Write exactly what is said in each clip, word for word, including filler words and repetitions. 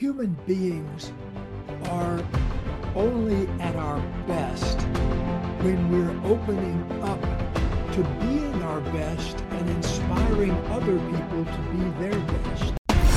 human beings are only at our best when we're opening up to being our best and inspiring other people to be their best.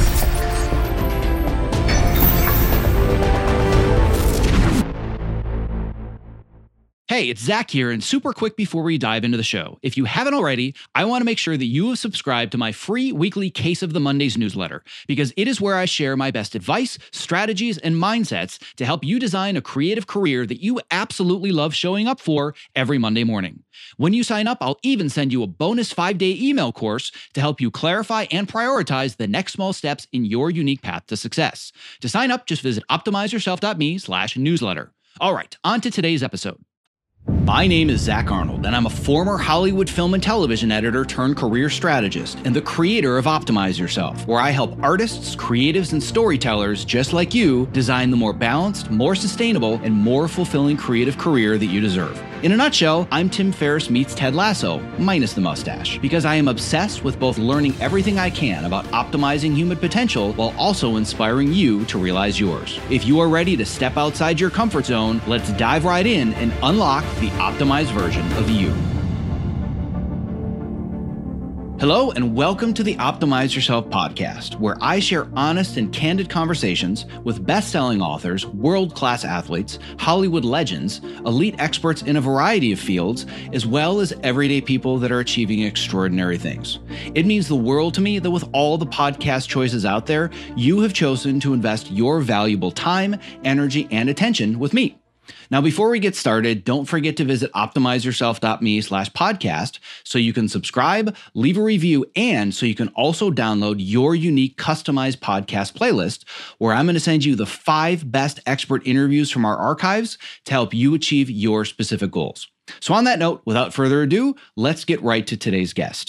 Hey, it's Zach here, and super quick before we dive into the show. If you haven't already, I want to make sure that you have subscribed to my free weekly Case of the Mondays newsletter, because it is where I share my best advice, strategies, and mindsets to help you design a creative career that you absolutely love showing up for every Monday morning. When you sign up, I'll even send you a bonus five-day email course to help you clarify and prioritize the next small steps in your unique path to success. To sign up, just visit optimizeyourself.me slash newsletter. All right, on to today's episode. My name is Zach Arnold, and I'm a former Hollywood film and television editor turned career strategist and the creator of Optimize Yourself, where I help artists, creatives, and storytellers just like you design the more balanced, more sustainable, and more fulfilling creative career that you deserve. In a nutshell, I'm Tim Ferriss meets Ted Lasso, minus the mustache, because I am obsessed with both learning everything I can about optimizing human potential while also inspiring you to realize yours. If you are ready to step outside your comfort zone, let's dive right in and unlock the optimized version of you. Hello, and welcome to the Optimize Yourself podcast, where I share honest and candid conversations with best-selling authors, world-class athletes, Hollywood legends, elite experts in a variety of fields, as well as everyday people that are achieving extraordinary things. It means the world to me that with all the podcast choices out there, you have chosen to invest your valuable time, energy, and attention with me. Now, before we get started, don't forget to visit optimizeyourself.me slash podcast so you can subscribe, leave a review, and so you can also download your unique customized podcast playlist, where I'm going to send you the five best expert interviews from our archives to help you achieve your specific goals. So on that note, without further ado, let's get right to today's guest.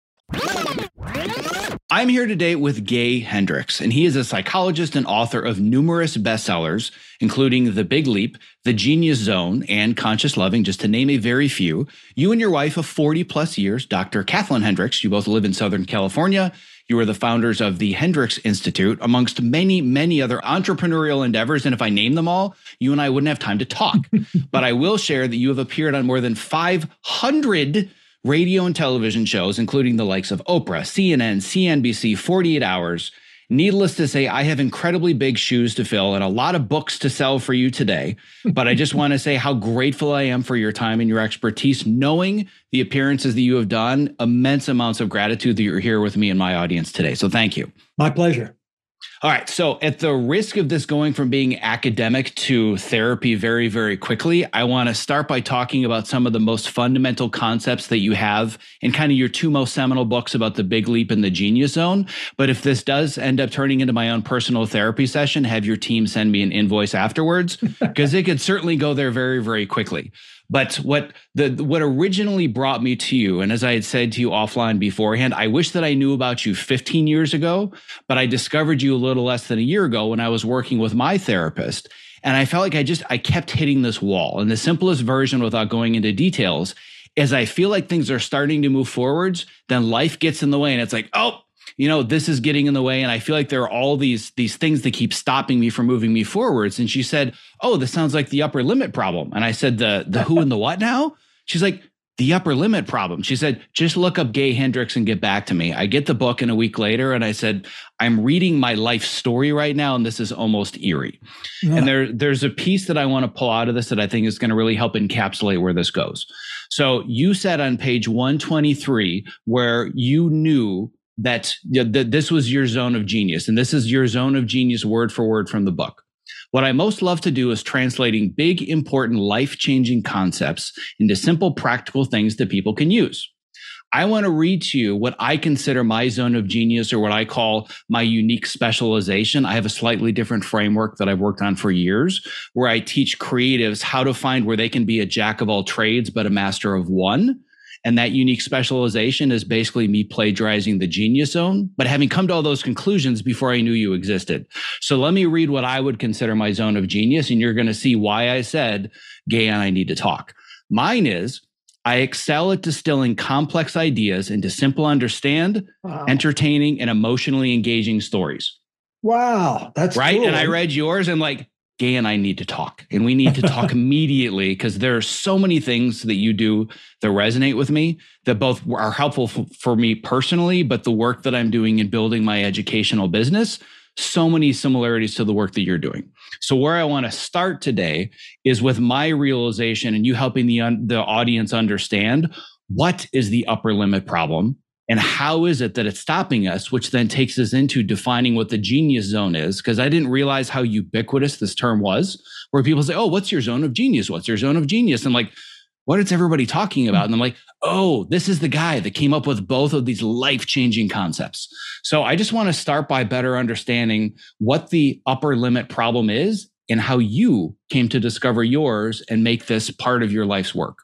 I'm here today with Gay Hendricks, and he is a psychologist and author of numerous bestsellers, including The Big Leap, The Genius Zone, and Conscious Loving, just to name a very few. You and your wife of forty plus years, Doctor Kathleen Hendricks, you both live in Southern California. You are the founders of the Hendricks Institute, amongst many, many other entrepreneurial endeavors. And if I name them all, you and I wouldn't have time to talk. But I will share that you have appeared on more than five hundred radio and television shows, including the likes of Oprah, C N N, C N B C, forty-eight hours. Needless to say, I have incredibly big shoes to fill and a lot of books to sell for you today. But I just want to say how grateful I am for your time and your expertise, knowing the appearances that you have done, immense amounts of gratitude that you're here with me and my audience today. So thank you. My pleasure. All right. So at the risk of this going from being academic to therapy very, very quickly, I want to start by talking about some of the most fundamental concepts that you have in kind of your two most seminal books about the Big Leap and the Genius Zone. But if this does end up turning into my own personal therapy session, have your team send me an invoice afterwards, because it could certainly go there very, very quickly. But what the what originally brought me to you, and as I had said to you offline beforehand, I wish that I knew about you fifteen years ago, but I discovered you a little less than a year ago when I was working with my therapist. And I felt like I just, I kept hitting this wall. And the simplest version, without going into details, is I feel like things are starting to move forwards, then life gets in the way and it's like, oh, you know, this is getting in the way. And I feel like there are all these, these things that keep stopping me from moving me forwards. And she said, oh, this sounds like the upper limit problem. And I said, the, the who and the what now? She's like, the upper limit problem. She said, just look up Gay Hendricks and get back to me. I get the book and a week later, and I said, I'm reading my life story right now, and this is almost eerie. Yeah. And there, there's a piece that I want to pull out of this that I think is going to really help encapsulate where this goes. So you said on page one twenty-three, where you knew that this was your zone of genius, and this is your zone of genius word for word from the book. What I most love to do is translating big, important, life-changing concepts into simple, practical things that people can use. I want to read to you what I consider my zone of genius, or what I call my unique specialization. I have a slightly different framework that I've worked on for years, where I teach creatives how to find where they can be a jack of all trades, but a master of one. And that unique specialization is basically me plagiarizing the genius zone, but having come to all those conclusions before I knew you existed. So let me read what I would consider my zone of genius, and you're going to see why I said, Gay and I need to talk. Mine is, I excel at distilling complex ideas into simple, understand, wow. entertaining, and emotionally engaging stories. Wow, that's right. cool. And I read yours and like, Gay and I need to talk, and we need to talk immediately, because there are so many things that you do that resonate with me, that both are helpful f- for me personally, but the work that I'm doing in building my educational business, so many similarities to the work that you're doing. So where I want to start today is with my realization and you helping the, un- the audience understand what is the upper limit problem and how is it that it's stopping us, which then takes us into defining what the genius zone is. Because I didn't realize how ubiquitous this term was, where people say, oh, what's your zone of genius? What's your zone of genius? And like, what is everybody talking about? And I'm like, oh, this is the guy that came up with both of these life-changing concepts. So I just want to start by better understanding what the upper limit problem is and how you came to discover yours and make this part of your life's work.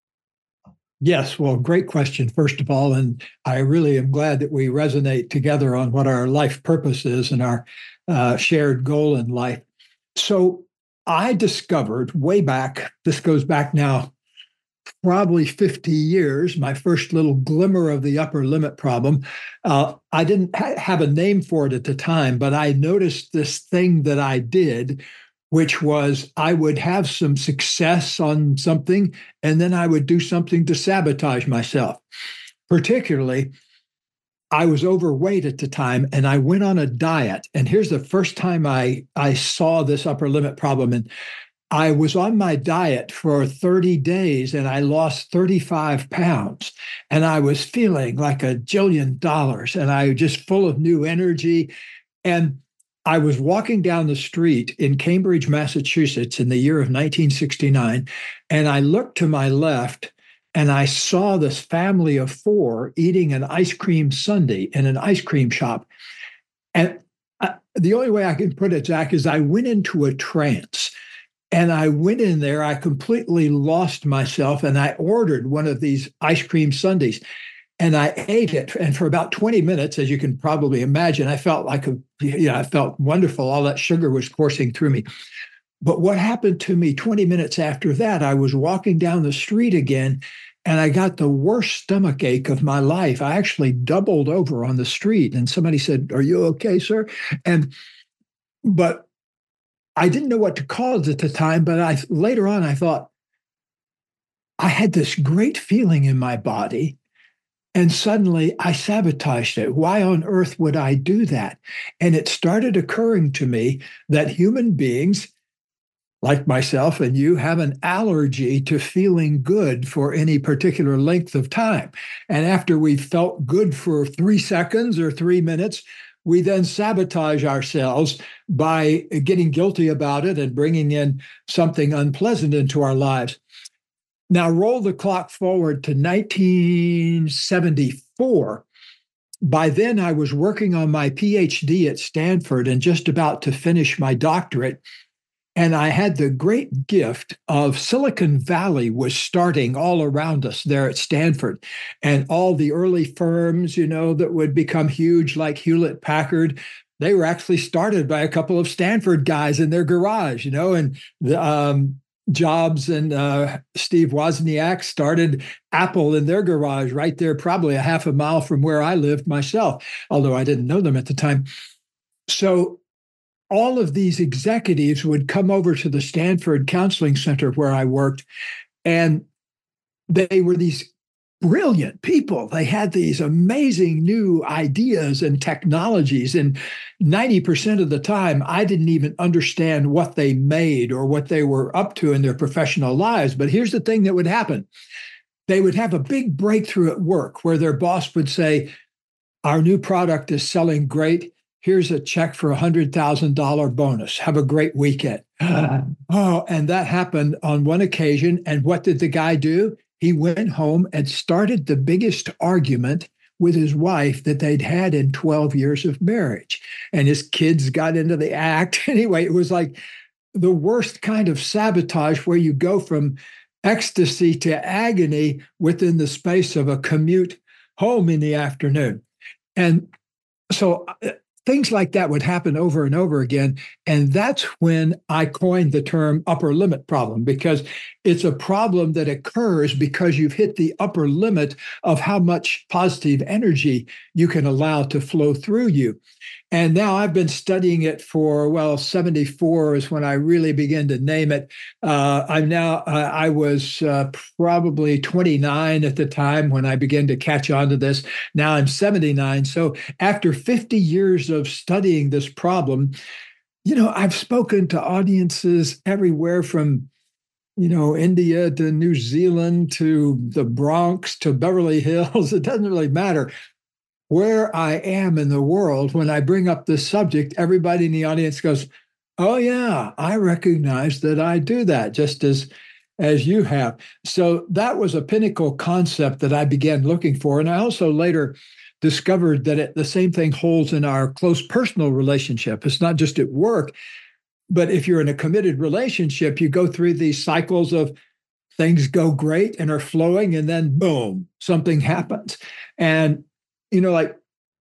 Yes, well, great question, first of all. And I really am glad that we resonate together on what our life purpose is and our uh, shared goal in life. So I discovered way back, this goes back now probably fifty years, my first little glimmer of the upper limit problem. Uh, I didn't ha- have a name for it at the time, but I noticed this thing that I did, which was I would have some success on something, and then I would do something to sabotage myself. Particularly, I was overweight at the time, and I went on a diet. And here's the first time I, I saw this upper limit problem. And I was on my diet for thirty days and I lost thirty-five pounds. And I was feeling like a jillion dollars and I was just full of new energy. And I was walking down the street in Cambridge, Massachusetts in the year of nineteen sixty-nine. And I looked to my left and I saw this family of four eating an ice cream sundae in an ice cream shop. And I, the only way I can put it, Zach, is I went into a trance. And I went in there, I completely lost myself, and I ordered one of these ice cream sundaes. And I ate it. And for about twenty minutes, as you can probably imagine, I felt like a, you know, I felt wonderful. All that sugar was coursing through me. But what happened to me twenty minutes after that, I was walking down the street again, and I got the worst stomach ache of my life. I actually doubled over on the street. And somebody said, "Are you okay, sir?" And, but I didn't know what to call it at the time, but I later on I thought, I had this great feeling in my body, and suddenly I sabotaged it. Why on earth would I do that? And it started occurring to me that human beings, like myself and you, have an allergy to feeling good for any particular length of time. And after we've felt good for three seconds or three minutes, we then sabotage ourselves by getting guilty about it and bringing in something unpleasant into our lives. Now, roll the clock forward to nineteen seventy-four. By then, I was working on my P H D at Stanford and just about to finish my doctorate. And I had the great gift of Silicon Valley was starting all around us there at Stanford. And all the early firms, you know, that would become huge, like Hewlett Packard, they were actually started by a couple of Stanford guys in their garage, you know, and the, um, Jobs and uh, Steve Wozniak started Apple in their garage right there, probably a half a mile from where I lived myself, although I didn't know them at the time. So all of these executives would come over to the Stanford Counseling Center where I worked, and they were these brilliant people. They had these amazing new ideas and technologies. And ninety percent of the time, I didn't even understand what they made or what they were up to in their professional lives. But here's the thing that would happen. They would have a big breakthrough at work where their boss would say, "Our new product is selling great. Here's a check for a one hundred thousand dollars bonus. Have a great weekend." Oh, and that happened on one occasion. And what did the guy do? He went home and started the biggest argument with his wife that they'd had in twelve years of marriage. And his kids got into the act. Anyway, it was like the worst kind of sabotage where you go from ecstasy to agony within the space of a commute home in the afternoon. And so things like that would happen over and over again. And that's when I coined the term upper limit problem, because It's a problem that occurs because you've hit the upper limit of how much positive energy you can allow to flow through you. And now I've been studying it for, well, seventy-four is when I really began to name it. Uh, I'm now, uh, I was uh, probably twenty-nine at the time when I began to catch on to this. Now I'm seventy-nine. So after fifty years of studying this problem, you know, I've spoken to audiences everywhere from, you know, India to New Zealand to the Bronx to Beverly Hills. It doesn't really matter where I am in the world. When I bring up this subject, everybody in the audience goes, oh yeah, I recognize that I do that, just as as you have. So that was a pinnacle concept that I began looking for. And I also later discovered that it, the same thing holds in our close personal relationship. It's not just at work, but if you're in a committed relationship, you go through these cycles of things go great and are flowing, and then boom, something happens. And you know, like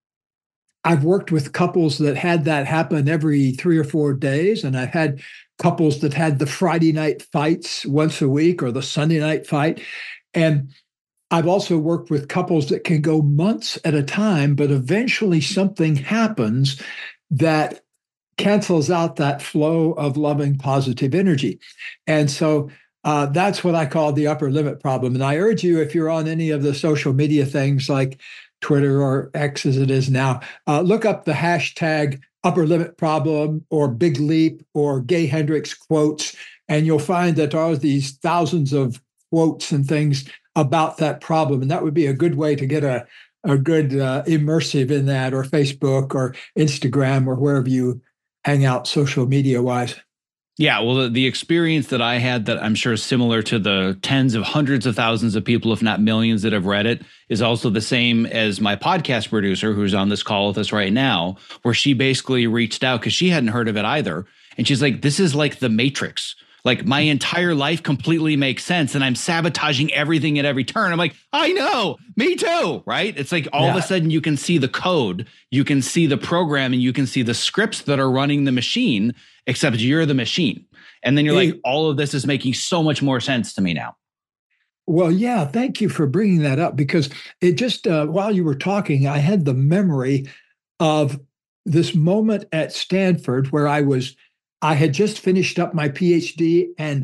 I've worked with couples that had that happen every three or four days. And I've had couples that had the Friday night fights once a week or the Sunday night fight. And I've also worked with couples that can go months at a time, but eventually something happens that cancels out that flow of loving, positive energy. And so uh, that's what I call the upper limit problem. And I urge you, if you're on any of the social media things like Twitter or X as it is now, uh, look up the hashtag upper limit problem or big leap or Gay Hendricks quotes, and you'll find that there are these thousands of quotes and things about that problem. And that would be a good way to get a, a good uh, immersive in that, or Facebook or Instagram or wherever you hang out social media wise. Yeah, well, the, the experience that I had that I'm sure is similar to the tens of hundreds of thousands of people, if not millions, that have read it, is also the same as my podcast producer who's on this call with us right now, where she basically reached out because she hadn't heard of it either. And she's like, this is like the Matrix. Like my entire life completely makes sense, and I'm sabotaging everything at every turn. I'm like, I know, me too, right? It's like all yeah. of a sudden you can see the code, you can see the program, and you can see the scripts that are running the machine, except you're the machine. And then you're hey, like, all of this is making so much more sense to me now. Well, yeah, thank you for bringing that up, because it just, uh, while you were talking, I had the memory of this moment at Stanford where I was I had just finished up my PhD, and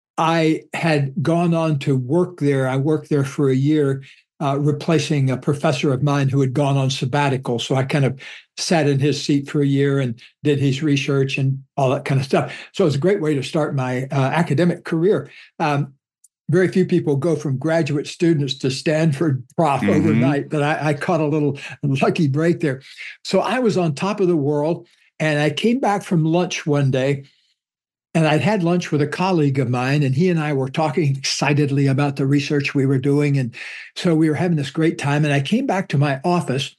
I had gone on to work there. I worked there for a year, uh, replacing a professor of mine who had gone on sabbatical. So I kind of sat in his seat for a year and did his research and all that kind of stuff. So it was a great way to start my uh, academic career. Um, very few people go from graduate students to Stanford prof mm-hmm. overnight, but I, I caught a little lucky break there. So I was on top of the world. And I came back from lunch one day, and I'd had lunch with a colleague of mine, and he and I were talking excitedly about the research we were doing. And so we were having this great time. And I came back to my office,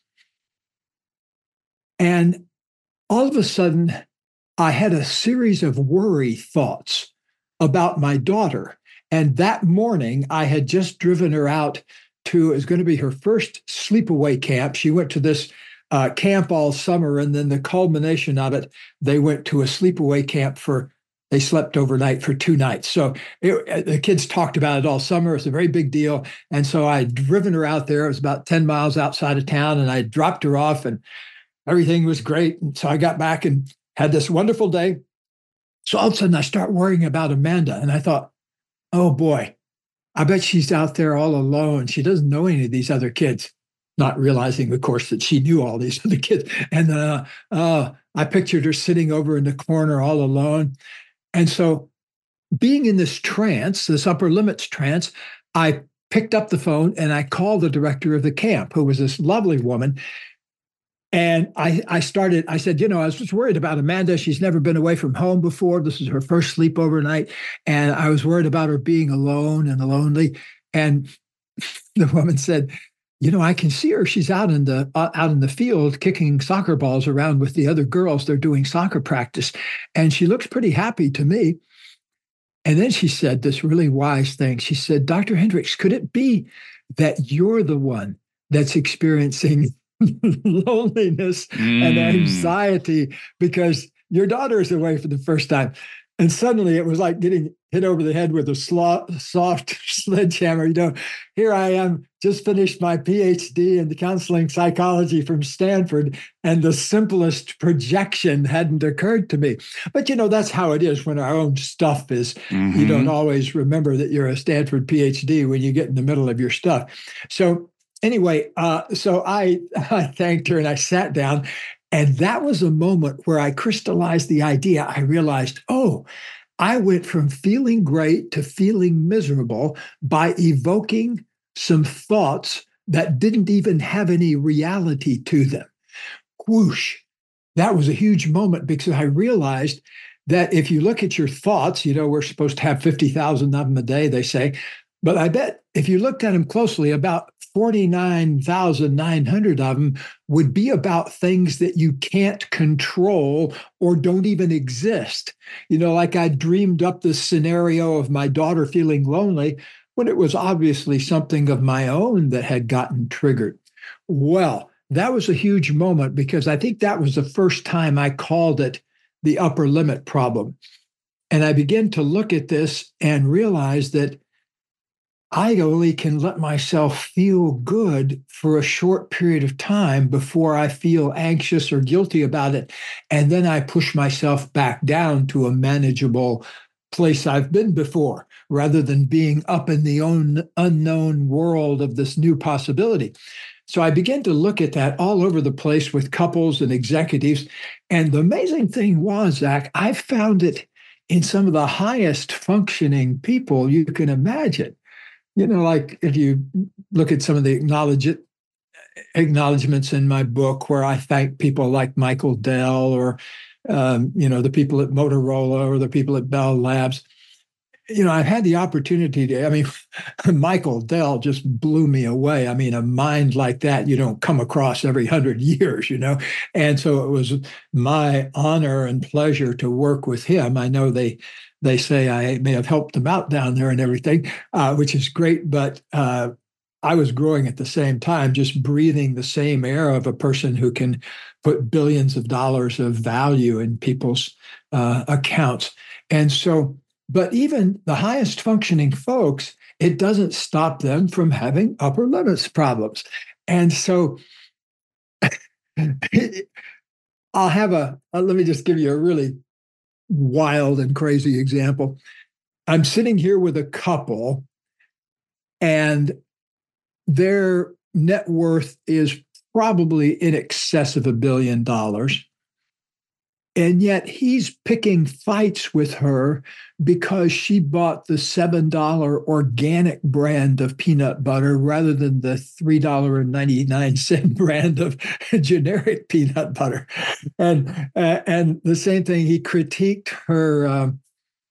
and all of a sudden, I had a series of worry thoughts about my daughter. And that morning, I had just driven her out to, it was going to be her first sleepaway camp. She went to this Uh, camp all summer, and then the culmination of it, they went to a sleepaway camp for, they slept overnight for two nights. So it, the kids talked about it all summer. It's a very big deal. And so I had driven her out there. It was about ten miles outside of town, and I dropped her off, and everything was great. And so I got back and had this wonderful day. So all of a sudden I start worrying about Amanda, and I thought, oh boy, I bet she's out there all alone. She doesn't know any of these other kids. Not realizing, of course, that she knew all these other kids. And uh, uh, I pictured her sitting over in the corner all alone. And so being in this trance, this upper limits trance, I picked up the phone and I called the director of the camp, who was this lovely woman. And I, I started, I said, you know, I was just worried about Amanda. She's never been away from home before. This is her first sleepover night. And I was worried about her being alone and lonely. And the woman said, you know, I can see her. She's out in the uh, out in the field kicking soccer balls around with the other girls. They're doing soccer practice, and she looks pretty happy to me. And then she said this really wise thing. She said, Doctor Hendricks, could it be that you're the one that's experiencing loneliness mm. and anxiety because your daughter is away for the first time? And suddenly it was like getting hit over the head with a slo- soft sledgehammer. You know, here I am, just finished my PhD in counseling psychology from Stanford, and the simplest projection hadn't occurred to me. But, you know, that's how it is when our own stuff is, mm-hmm. You don't always remember that you're a Stanford PhD when you get in the middle of your stuff. So anyway, uh, so I, I thanked her and I sat down. And that was a moment where I crystallized the idea. I realized, oh, I went from feeling great to feeling miserable by evoking some thoughts that didn't even have any reality to them. Whoosh. That was a huge moment because I realized that if you look at your thoughts, you know, we're supposed to have fifty thousand of them a day, they say. But I bet if you looked at them closely, about forty-nine thousand nine hundred of them would be about things that you can't control or don't even exist. You know, like I dreamed up this scenario of my daughter feeling lonely when it was obviously something of my own that had gotten triggered. Well, that was a huge moment because I think that was the first time I called it the upper limit problem. And I began to look at this and realize that I only can let myself feel good for a short period of time before I feel anxious or guilty about it. And then I push myself back down to a manageable place I've been before, rather than being up in the own unknown world of this new possibility. So I began to look at that all over the place with couples and executives. And the amazing thing was, Zach, I found it in some of the highest functioning people you can imagine. You know, like if you look at some of the acknowledge it, acknowledgments in my book where I thank people like Michael Dell or, um, you know, the people at Motorola or the people at Bell Labs, you know, I've had the opportunity to, I mean, Michael Dell just blew me away. I mean, a mind like that, you don't come across every hundred years, you know? And so it was my honor and pleasure to work with him. I know they, They say I may have helped them out down there and everything, uh, which is great. But uh, I was growing at the same time, just breathing the same air of a person who can put billions of dollars of value in people's uh, accounts. And so, but even the highest functioning folks, it doesn't stop them from having upper limits problems. And so I'll have a, uh, let me just give you a really wild and crazy example. I'm sitting here with a couple and their net worth is probably in excess of a billion dollars. And yet he's picking fights with her because she bought the seven dollars organic brand of peanut butter rather than the three dollars and ninety-nine cents brand of generic peanut butter. And, uh, and the same thing, he critiqued her um,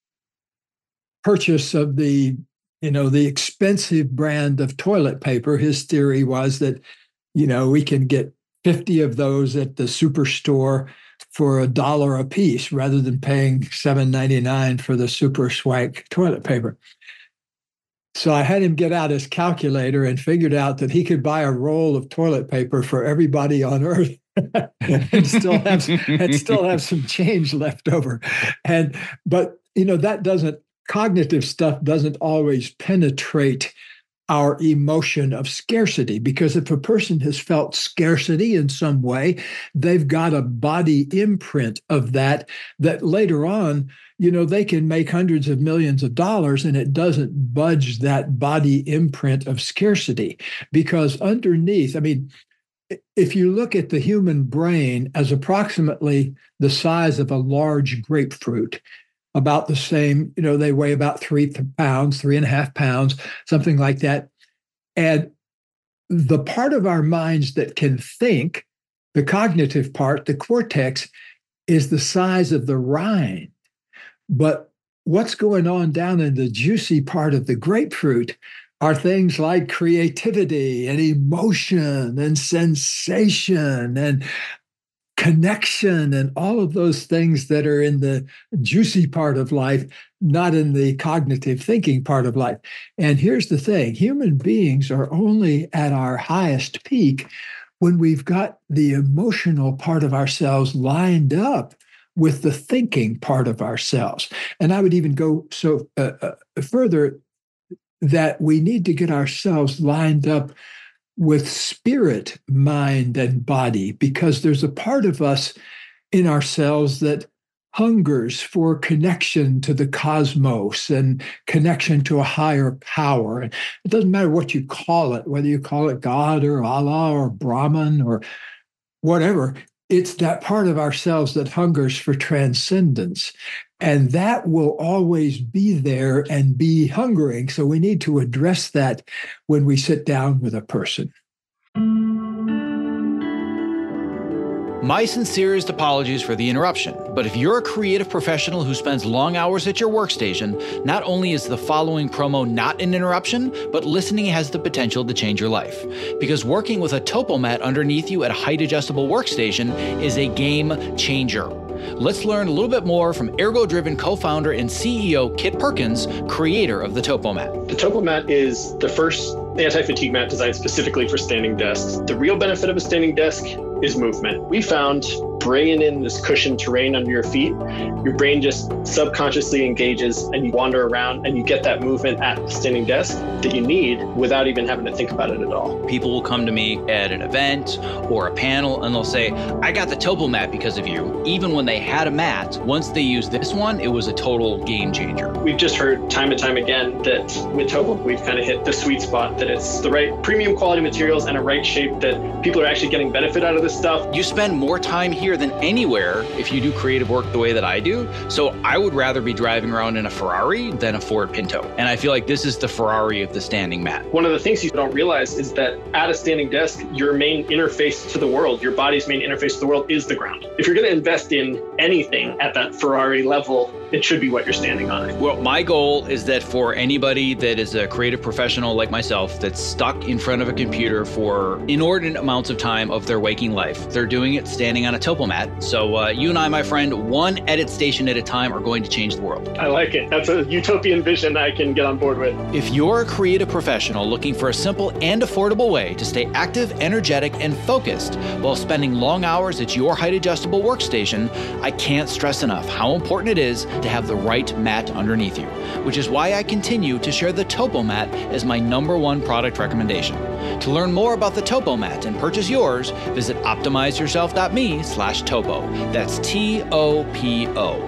purchase of the, you know, the expensive brand of toilet paper. His theory was that, you know, we can get fifty of those at the superstore for a dollar a piece rather than paying seven ninety-nine for the super swank toilet paper. So I had him get out his calculator and figured out that he could buy a roll of toilet paper for everybody on earth and still have and still have some change left over. And but you know that doesn't cognitive stuff doesn't always penetrate our emotion of scarcity, because if a person has felt scarcity in some way, they've got a body imprint of that, that later on, you know, they can make hundreds of millions of dollars and it doesn't budge that body imprint of scarcity. Because underneath, I mean, if you look at the human brain as approximately the size of a large grapefruit, about the same, you know, they weigh about three pounds, three and a half pounds, something like that. And the part of our minds that can think, the cognitive part, the cortex, is the size of the rind. But what's going on down in the juicy part of the grapefruit are things like creativity and emotion and sensation and connection and all of those things that are in the juicy part of life, not in the cognitive thinking part of life. And here's the thing, human beings are only at our highest peak when we've got the emotional part of ourselves lined up with the thinking part of ourselves. And I would even go so uh, uh, further that we need to get ourselves lined up with spirit, mind, and body, because there's a part of us in ourselves that hungers for connection to the cosmos and connection to a higher power. And it doesn't matter what you call it, whether you call it God or Allah or Brahman or whatever. It's that part of ourselves that hungers for transcendence. And that will always be there and be hungering. So we need to address that when we sit down with a person. My sincerest apologies for the interruption, but if you're a creative professional who spends long hours at your workstation, not only is the following promo not an interruption, but listening has the potential to change your life. Because working with a TopoMat underneath you at a height-adjustable workstation is a game changer. Let's learn a little bit more from Ergo-Driven co-founder and C E O Kit Perkins, creator of the TopoMat. The TopoMat is the first anti-fatigue mat designed specifically for standing desks. The real benefit of a standing desk is movement. We found bringing in this cushioned terrain under your feet, your brain just subconsciously engages and you wander around and you get that movement at the standing desk that you need without even having to think about it at all. People will come to me at an event or a panel and they'll say, I got the TopoMat because of you. Even when they had a mat, once they used this one, it was a total game changer. We've just heard time and time again that with Topo, we've kind of hit the sweet spot, that it's the right premium quality materials and a right shape that people are actually getting benefit out of this stuff. You spend more time here than anywhere if you do creative work the way that I do. So I would rather be driving around in a Ferrari than a Ford Pinto. And I feel like this is the Ferrari of the standing mat. One of the things you don't realize is that at a standing desk, your main interface to the world, your body's main interface to the world is the ground. If you're going to invest in anything at that Ferrari level, it should be what you're standing on. Well, my goal is that for anybody that is a creative professional like myself that's stuck in front of a computer for inordinate amounts of time of their waking life, they're doing it standing on a TopoMat. So uh, you and I, my friend, one edit station at a time are going to change the world. I like it. That's a utopian vision I can get on board with. If you're a creative professional looking for a simple and affordable way to stay active, energetic, and focused while spending long hours at your height-adjustable workstation, I can't stress enough how important it is to have the right mat underneath you, which is why I continue to share the TopoMat as my number one product recommendation. To learn more about the TopoMat and purchase yours, visit optimizeyourself.me slash topo. That's T O P O.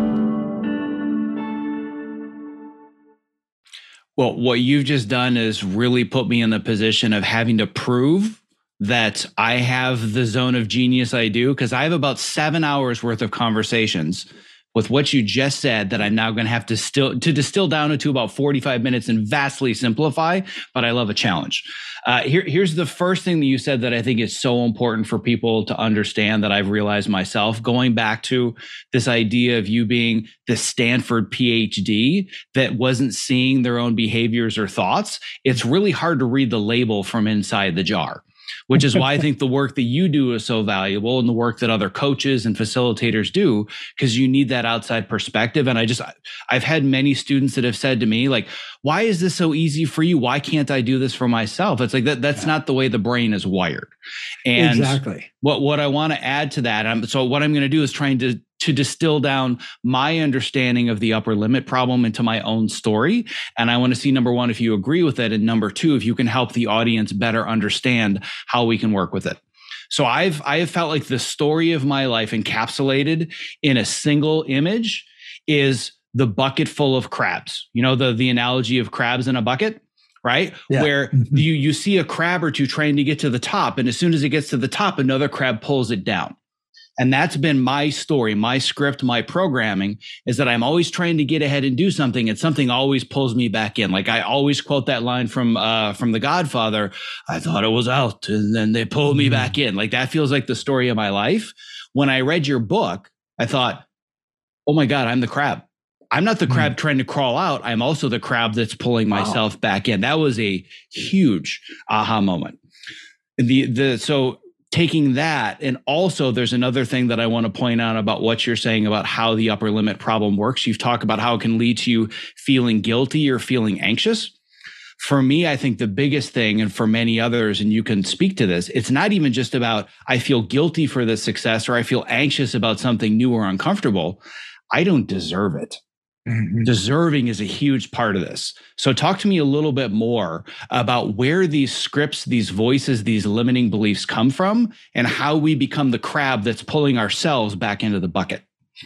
Well, what you've just done is really put me in the position of having to prove that I have the zone of genius I do, because I have about seven hours worth of conversations with what you just said that I'm now going to have to still to distill down into about forty-five minutes and vastly simplify, but I love a challenge. Uh, here, here's the first thing that you said that I think is so important for people to understand that I've realized myself, going back to this idea of you being the Stanford P H D that wasn't seeing their own behaviors or thoughts. It's really hard to read the label from inside the jar, which is why I think the work that you do is so valuable and the work that other coaches and facilitators do, because you need that outside perspective. And I just, I've had many students that have said to me, like, why is this so easy for you? Why can't I do this for myself? It's like that. That's yeah. not the way the brain is wired. And exactly. what, what I want to add to that, I'm, so what I'm going to do is trying to to distill down my understanding of the upper limit problem into my own story. And I want to see, number one, if you agree with it. And number two, if you can help the audience better understand how we can work with it. So I've, I have felt like the story of my life encapsulated in a single image is the bucket full of crabs. You know, the, the analogy of crabs in a bucket, right? Yeah. Where mm-hmm. you, you see a crab or two trying to get to the top. And as soon as it gets to the top, another crab pulls it down. And that's been my story, my script, my programming, is that I'm always trying to get ahead and do something, and something always pulls me back in. Like I always quote that line from uh, from The Godfather, I thought it was out, and then they pulled me back in. Like that feels like the story of my life. When I read your book, I thought, oh my God, I'm the crab. I'm not the crab mm. trying to crawl out. I'm also the crab that's pulling wow. myself back in. That was a huge aha moment. The the so. Taking that, and also there's another thing that I want to point out about what you're saying about how the upper limit problem works. You've talked about how it can lead to you feeling guilty or feeling anxious. For me, I think the biggest thing, and for many others, and you can speak to this, it's not even just about I feel guilty for the success or I feel anxious about something new or uncomfortable. I don't deserve it. Mm-hmm. Deserving is a huge part of this. So talk to me a little bit more about where these scripts, these voices, these limiting beliefs come from and how we become the crab that's pulling ourselves back into the bucket.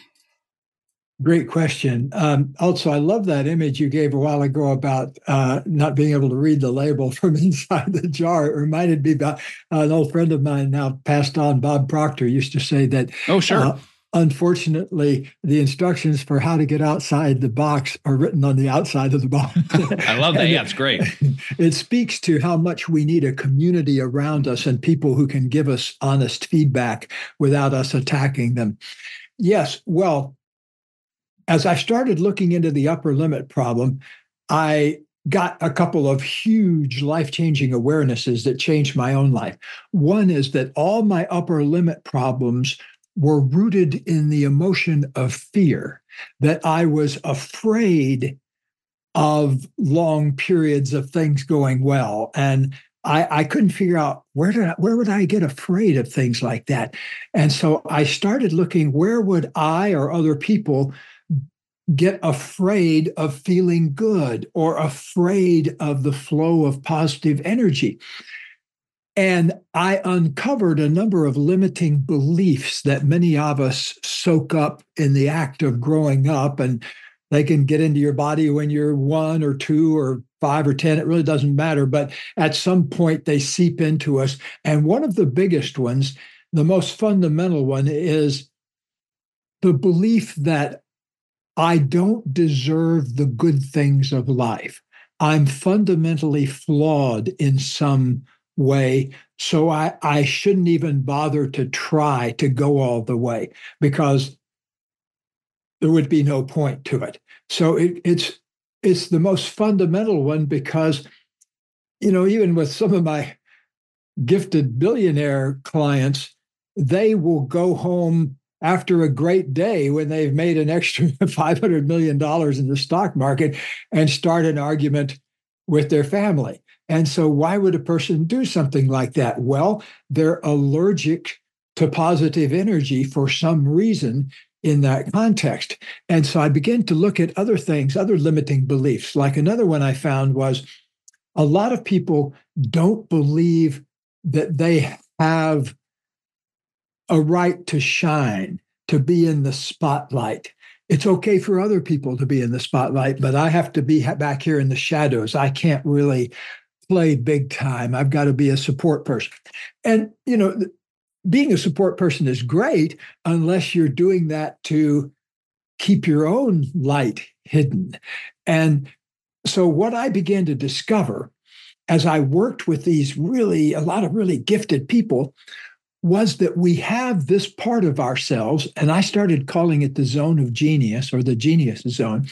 Great question. Um, also, I love that image you gave a while ago about uh, not being able to read the label from inside the jar. It reminded me about uh, an old friend of mine, now passed on, Bob Proctor, used to say that. Oh, sure. Uh, Unfortunately, the instructions for how to get outside the box are written on the outside of the box. I love that. Yeah, it's great. It speaks to how much we need a community around us and people who can give us honest feedback without us attacking them. Yes, well, as I started looking into the upper limit problem, I got a couple of huge life-changing awarenesses that changed my own life. One is that all my upper limit problems were rooted in the emotion of fear, that I was afraid of long periods of things going well. And I, I couldn't figure out where did I, where would I get afraid of things like that? And so I started looking, where would I or other people get afraid of feeling good or afraid of the flow of positive energy? And I uncovered a number of limiting beliefs that many of us soak up in the act of growing up, and they can get into your body when you're one or two or five or ten. It really doesn't matter. But at some point, they seep into us. And one of the biggest ones, the most fundamental one, is the belief that I don't deserve the good things of life. I'm fundamentally flawed in some way, so I, I shouldn't even bother to try to go all the way because there would be no point to it. So it, it's it's the most fundamental one because, you know, even with some of my gifted billionaire clients, they will go home after a great day when they've made an extra five hundred million dollars in the stock market and start an argument with their family. And so why would a person do something like that? Well, they're allergic to positive energy for some reason in that context. And so I began to look at other things, other limiting beliefs. Like another one I found was a lot of people don't believe that they have a right to shine, to be in the spotlight. It's okay for other people to be in the spotlight, but I have to be back here in the shadows. I can't really play big time. I've got to be a support person. And, you know, being a support person is great unless you're doing that to keep your own light hidden. And so what I began to discover as I worked with these really, a lot of really gifted people, was that we have this part of ourselves, and I started calling it the zone of genius or the genius zone.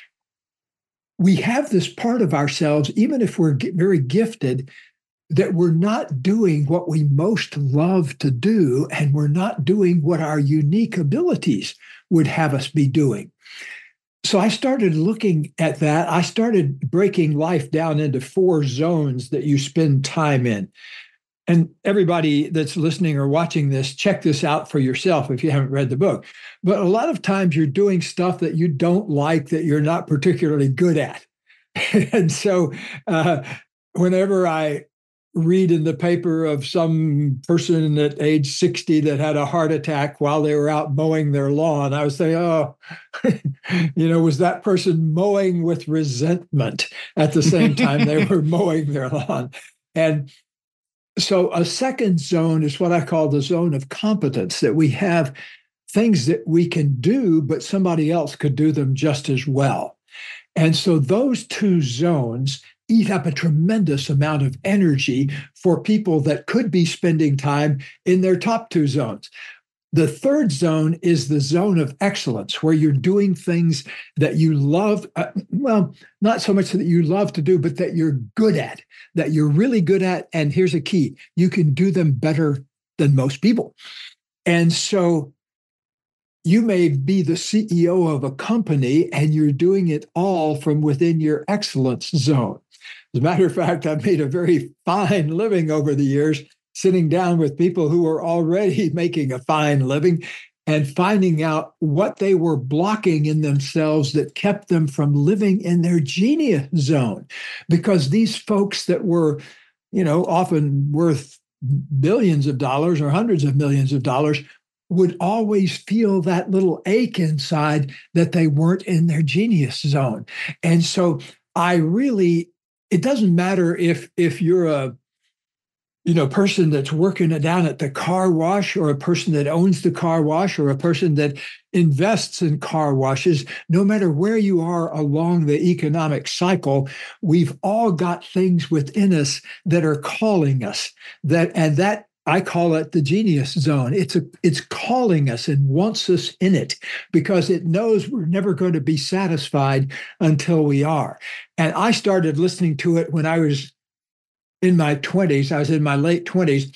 We have this part of ourselves, even if we're very gifted, that we're not doing what we most love to do, and we're not doing what our unique abilities would have us be doing. So I started looking at that. I started breaking life down into four zones that you spend time in. And everybody that's listening or watching this, check this out for yourself if you haven't read the book. But a lot of times you're doing stuff that you don't like, that you're not particularly good at. And so uh, whenever I read in the paper of some person at age sixty that had a heart attack while they were out mowing their lawn, I would say, oh, you know, was that person mowing with resentment at the same time they were mowing their lawn? And so a second zone is what I call the zone of competence, that we have things that we can do, but somebody else could do them just as well. And so those two zones eat up a tremendous amount of energy for people that could be spending time in their top two zones. The third zone is the zone of excellence, where you're doing things that you love. Uh, well, not so much that you love to do, but that you're good at, that you're really good at. And here's a key: you can do them better than most people. And so you may be the C E O of a company and you're doing it all from within your excellence zone. As a matter of fact, I've made a very fine living over the years, sitting down with people who are already making a fine living and finding out what they were blocking in themselves that kept them from living in their genius zone. Because these folks that were, you know, often worth billions of dollars or hundreds of millions of dollars would always feel that little ache inside that they weren't in their genius zone. And so I really, it doesn't matter if if you're a you know, person that's working it down at the car wash, or a person that owns the car wash, or a person that invests in car washes. No matter where you are along the economic cycle, we've all got things within us that are calling us. That and that I call it the genius zone. It's a it's calling us and wants us in it because it knows we're never going to be satisfied until we are. And I started listening to it when I was in my twenties. I was in my late twenties,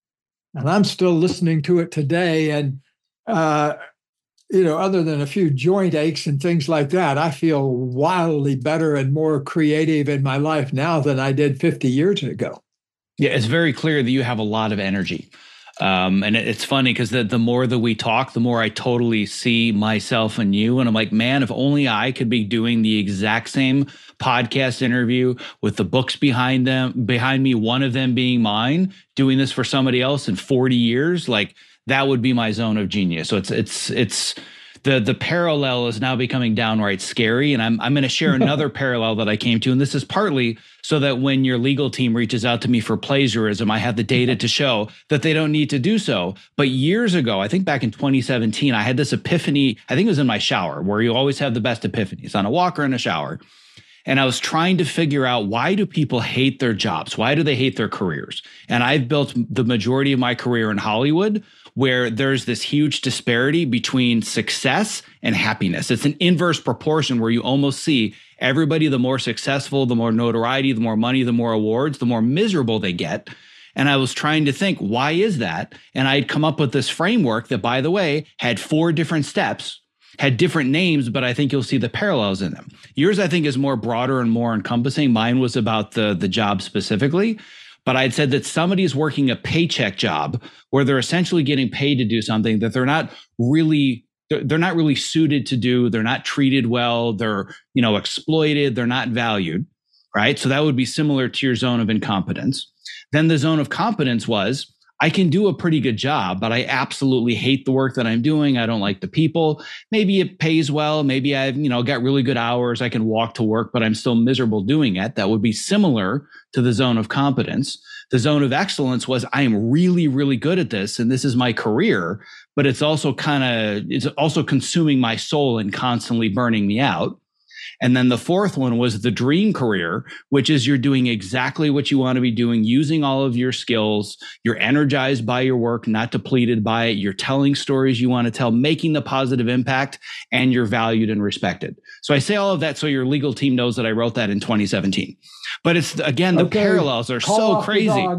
and I'm still listening to it today. And, uh, you know, other than a few joint aches and things like that, I feel wildly better and more creative in my life now than I did fifty years ago. Yeah, it's very clear that you have a lot of energy. Um, and it, it's funny because the, the more that we talk, the more I totally see myself and you. And I'm like, man, if only I could be doing the exact same podcast interview with the books behind them, behind me, one of them being mine, doing this for somebody else in forty years, like that would be my zone of genius. So it's, it's, it's, the the parallel is now becoming downright scary. And I'm I'm going to share another parallel that I came to. And this is partly so that when your legal team reaches out to me for plagiarism, I have the data to show that they don't need to do so. But years ago, I think back in twenty seventeen, I had this epiphany. I think it was in my shower, where you always have the best epiphanies, on a walk or in a shower. And I was trying to figure out, why do people hate their jobs? Why do they hate their careers? And I've built the majority of my career in Hollywood, where there's this huge disparity between success and happiness. It's an inverse proportion where you almost see everybody, the more successful, the more notoriety, the more money, the more awards, the more miserable they get. And I was trying to think, why is that? And I'd come up with this framework that, by the way, had four different steps, had different names, but I think you'll see the parallels in them. Yours, I think, is more broader and more encompassing. Mine was about the, the job specifically. But I'd said that somebody's working a paycheck job where they're essentially getting paid to do something that they're not really, they're not really suited to do. They're not treated well. They're, you know, exploited. They're not valued, right? So that would be similar to your zone of incompetence. Then the zone of competence was, I can do a pretty good job, but I absolutely hate the work that I'm doing. I don't like the people. Maybe it pays well. Maybe I've, you know, got really good hours. I can walk to work, but I'm still miserable doing it. That would be similar to the zone of competence. The zone of excellence was, I am really, really good at this, and this is my career, but it's also kind of, it's also consuming my soul and constantly burning me out. And then the fourth one was the dream career, which is you're doing exactly what you want to be doing, using all of your skills. You're energized by your work, not depleted by it. You're telling stories you want to tell, making the positive impact, and you're valued and respected. So I say all of that so your legal team knows that I wrote that in twenty seventeen. But it's, again, the okay. parallels are Call so crazy.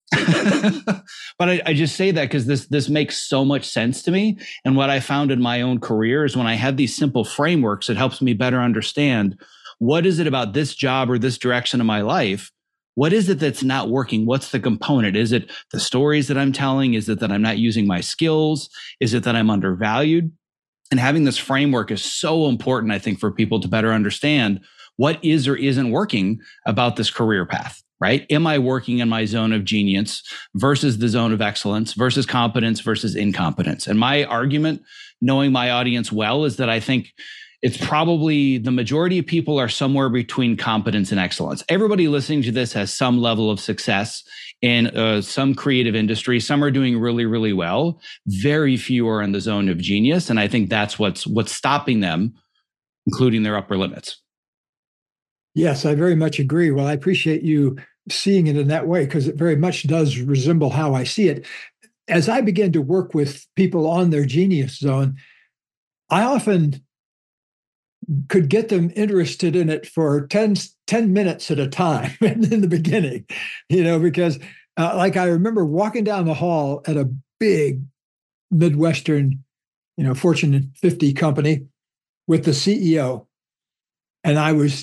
But I, I just say that because this this makes so much sense to me. And what I found in my own career is when I have these simple frameworks, it helps me better understand, what is it about this job or this direction of my life? What is it that's not working? What's the component? Is it the stories that I'm telling? Is it that I'm not using my skills? Is it that I'm undervalued? And having this framework is so important, I think, for people to better understand what is or isn't working about this career path. Right? Am I working in my zone of genius versus the zone of excellence versus competence versus incompetence? And my argument, knowing my audience well, is that I think it's probably the majority of people are somewhere between competence and excellence. Everybody listening to this has some level of success in uh, some creative industry. Some are doing really, really well. Very few are in the zone of genius. And I think that's what's what's stopping them, including their upper limits. Yes, I very much agree. Well, I appreciate you seeing it in that way, because it very much does resemble how I see it. As I begin to work with people on their genius zone, I often could get them interested in it for ten, ten minutes at a time in the beginning, you know, because uh, like I remember walking down the hall at a big Midwestern, you know, Fortune fifty company with the C E O. And I was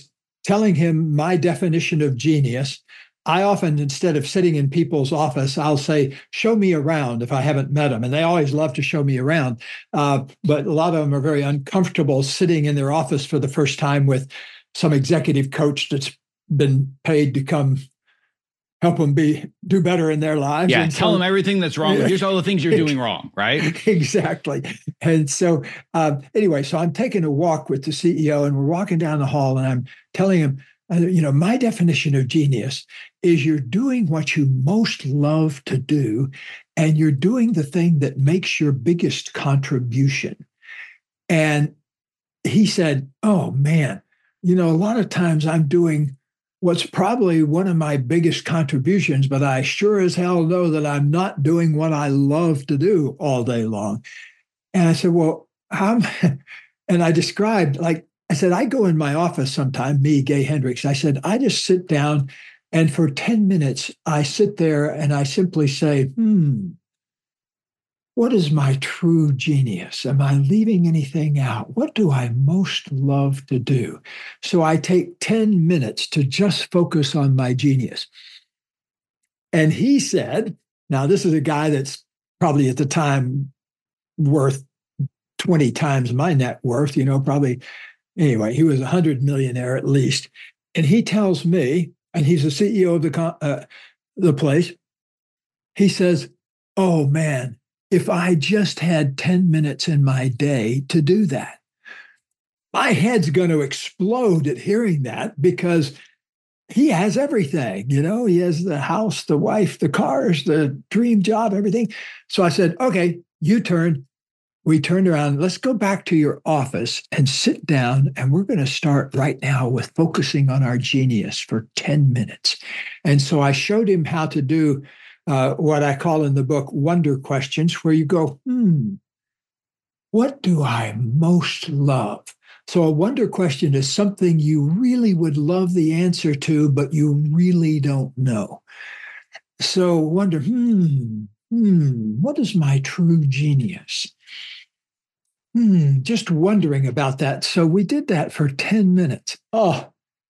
telling him my definition of genius. I often, instead of sitting in people's office, I'll say, show me around if I haven't met them. And they always love to show me around. Uh, but a lot of them are very uncomfortable sitting in their office for the first time with some executive coach that's been paid to come help them be do better in their lives. Yeah, and tell so, them everything that's wrong. Here's all the things you're doing wrong, right? Exactly. And so uh, anyway, so I'm taking a walk with the C E O and we're walking down the hall and I'm telling him, uh, you know, my definition of genius is you're doing what you most love to do and you're doing the thing that makes your biggest contribution. And he said, oh man, you know, a lot of times I'm doing what's probably one of my biggest contributions, but I sure as hell know that I'm not doing what I love to do all day long. And I said, well, how? And I described, like, I said, I go in my office sometime, me, Gay Hendricks. I said, I just sit down and for ten minutes, I sit there and I simply say, hmm, what is my true genius? Am I leaving anything out? What do I most love to do? So I take ten minutes to just focus on my genius. And he said, now this is a guy that's probably at the time worth twenty times my net worth, you know, probably, anyway, he was a hundred millionaire at least. And he tells me, and he's the C E O of the, uh, the place, he says, oh man, if I just had ten minutes in my day to do that. My head's going to explode at hearing that because he has everything, you know, he has the house, the wife, the cars, the dream job, everything. So I said, okay, you turn. We turned around. Let's go back to your office and sit down. And we're going to start right now with focusing on our genius for ten minutes. And so I showed him how to do Uh, what I call in the book wonder questions, where you go, hmm, what do I most love? So a wonder question is something you really would love the answer to, but you really don't know. So wonder, hmm, hmm, what is my true genius? Hmm, just wondering about that. So we did that for ten minutes. Oh,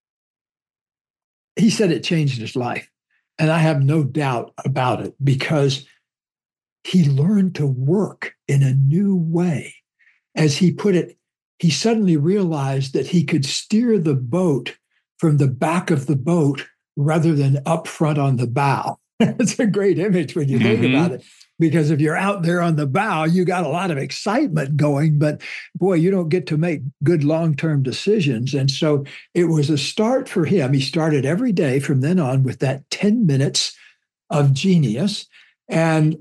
he said it changed his life. And I have no doubt about it because he learned to work in a new way. As he put it, he suddenly realized that he could steer the boat from the back of the boat rather than up front on the bow. It's a great image when you think mm-hmm. about it. Because if you're out there on the bow, you got a lot of excitement going, but boy, you don't get to make good long-term decisions. And so it was a start for him. He started every day from then on with that ten minutes of genius. And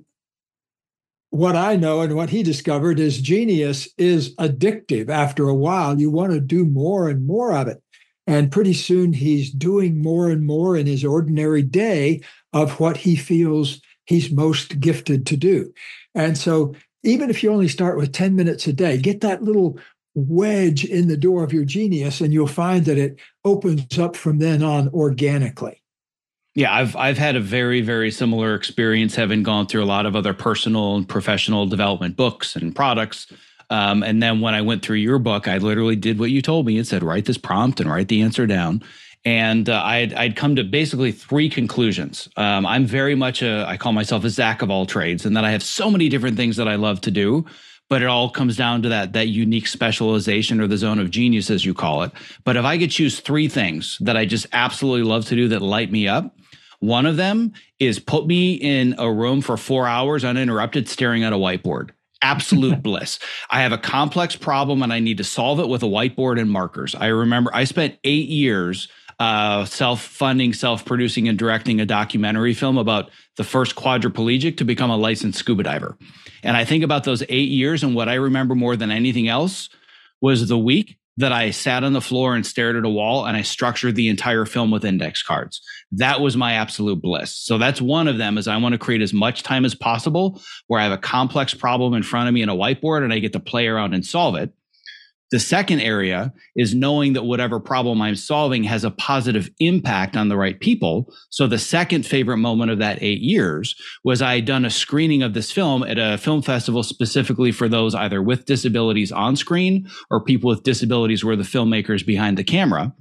what I know and what he discovered is genius is addictive. After a while, you want to do more and more of it. And pretty soon he's doing more and more in his ordinary day of what he feels he's most gifted to do. And so even if you only start with ten minutes a day, get that little wedge in the door of your genius and you'll find that it opens up from then on organically. Yeah, I've I've had a very, very similar experience, having gone through a lot of other personal and professional development books and products. Um, and then when I went through your book, I literally did what you told me. It said, write this prompt and write the answer down. And uh, I'd, I'd come to basically three conclusions. Um, I'm very much a, I call myself a Zach of all trades, and that I have so many different things that I love to do, but it all comes down to that, that unique specialization or the zone of genius, as you call it. But if I could choose three things that I just absolutely love to do that light me up, one of them is put me in a room for four hours uninterrupted, staring at a whiteboard. Absolute bliss. I have a complex problem and I need to solve it with a whiteboard and markers. I remember I spent eight years uh, self-funding, self-producing, and directing a documentary film about the first quadriplegic to become a licensed scuba diver. And I think about those eight years, and what I remember more than anything else was the week that I sat on the floor and stared at a wall and I structured the entire film with index cards. That was my absolute bliss. So that's one of them, is I want to create as much time as possible where I have a complex problem in front of me in a whiteboard and I get to play around and solve it. The second area is knowing that whatever problem I'm solving has a positive impact on the right people. So the second favorite moment of that eight years was I had done a screening of this film at a film festival specifically for those either with disabilities on screen or people with disabilities who were the filmmakers behind the camera.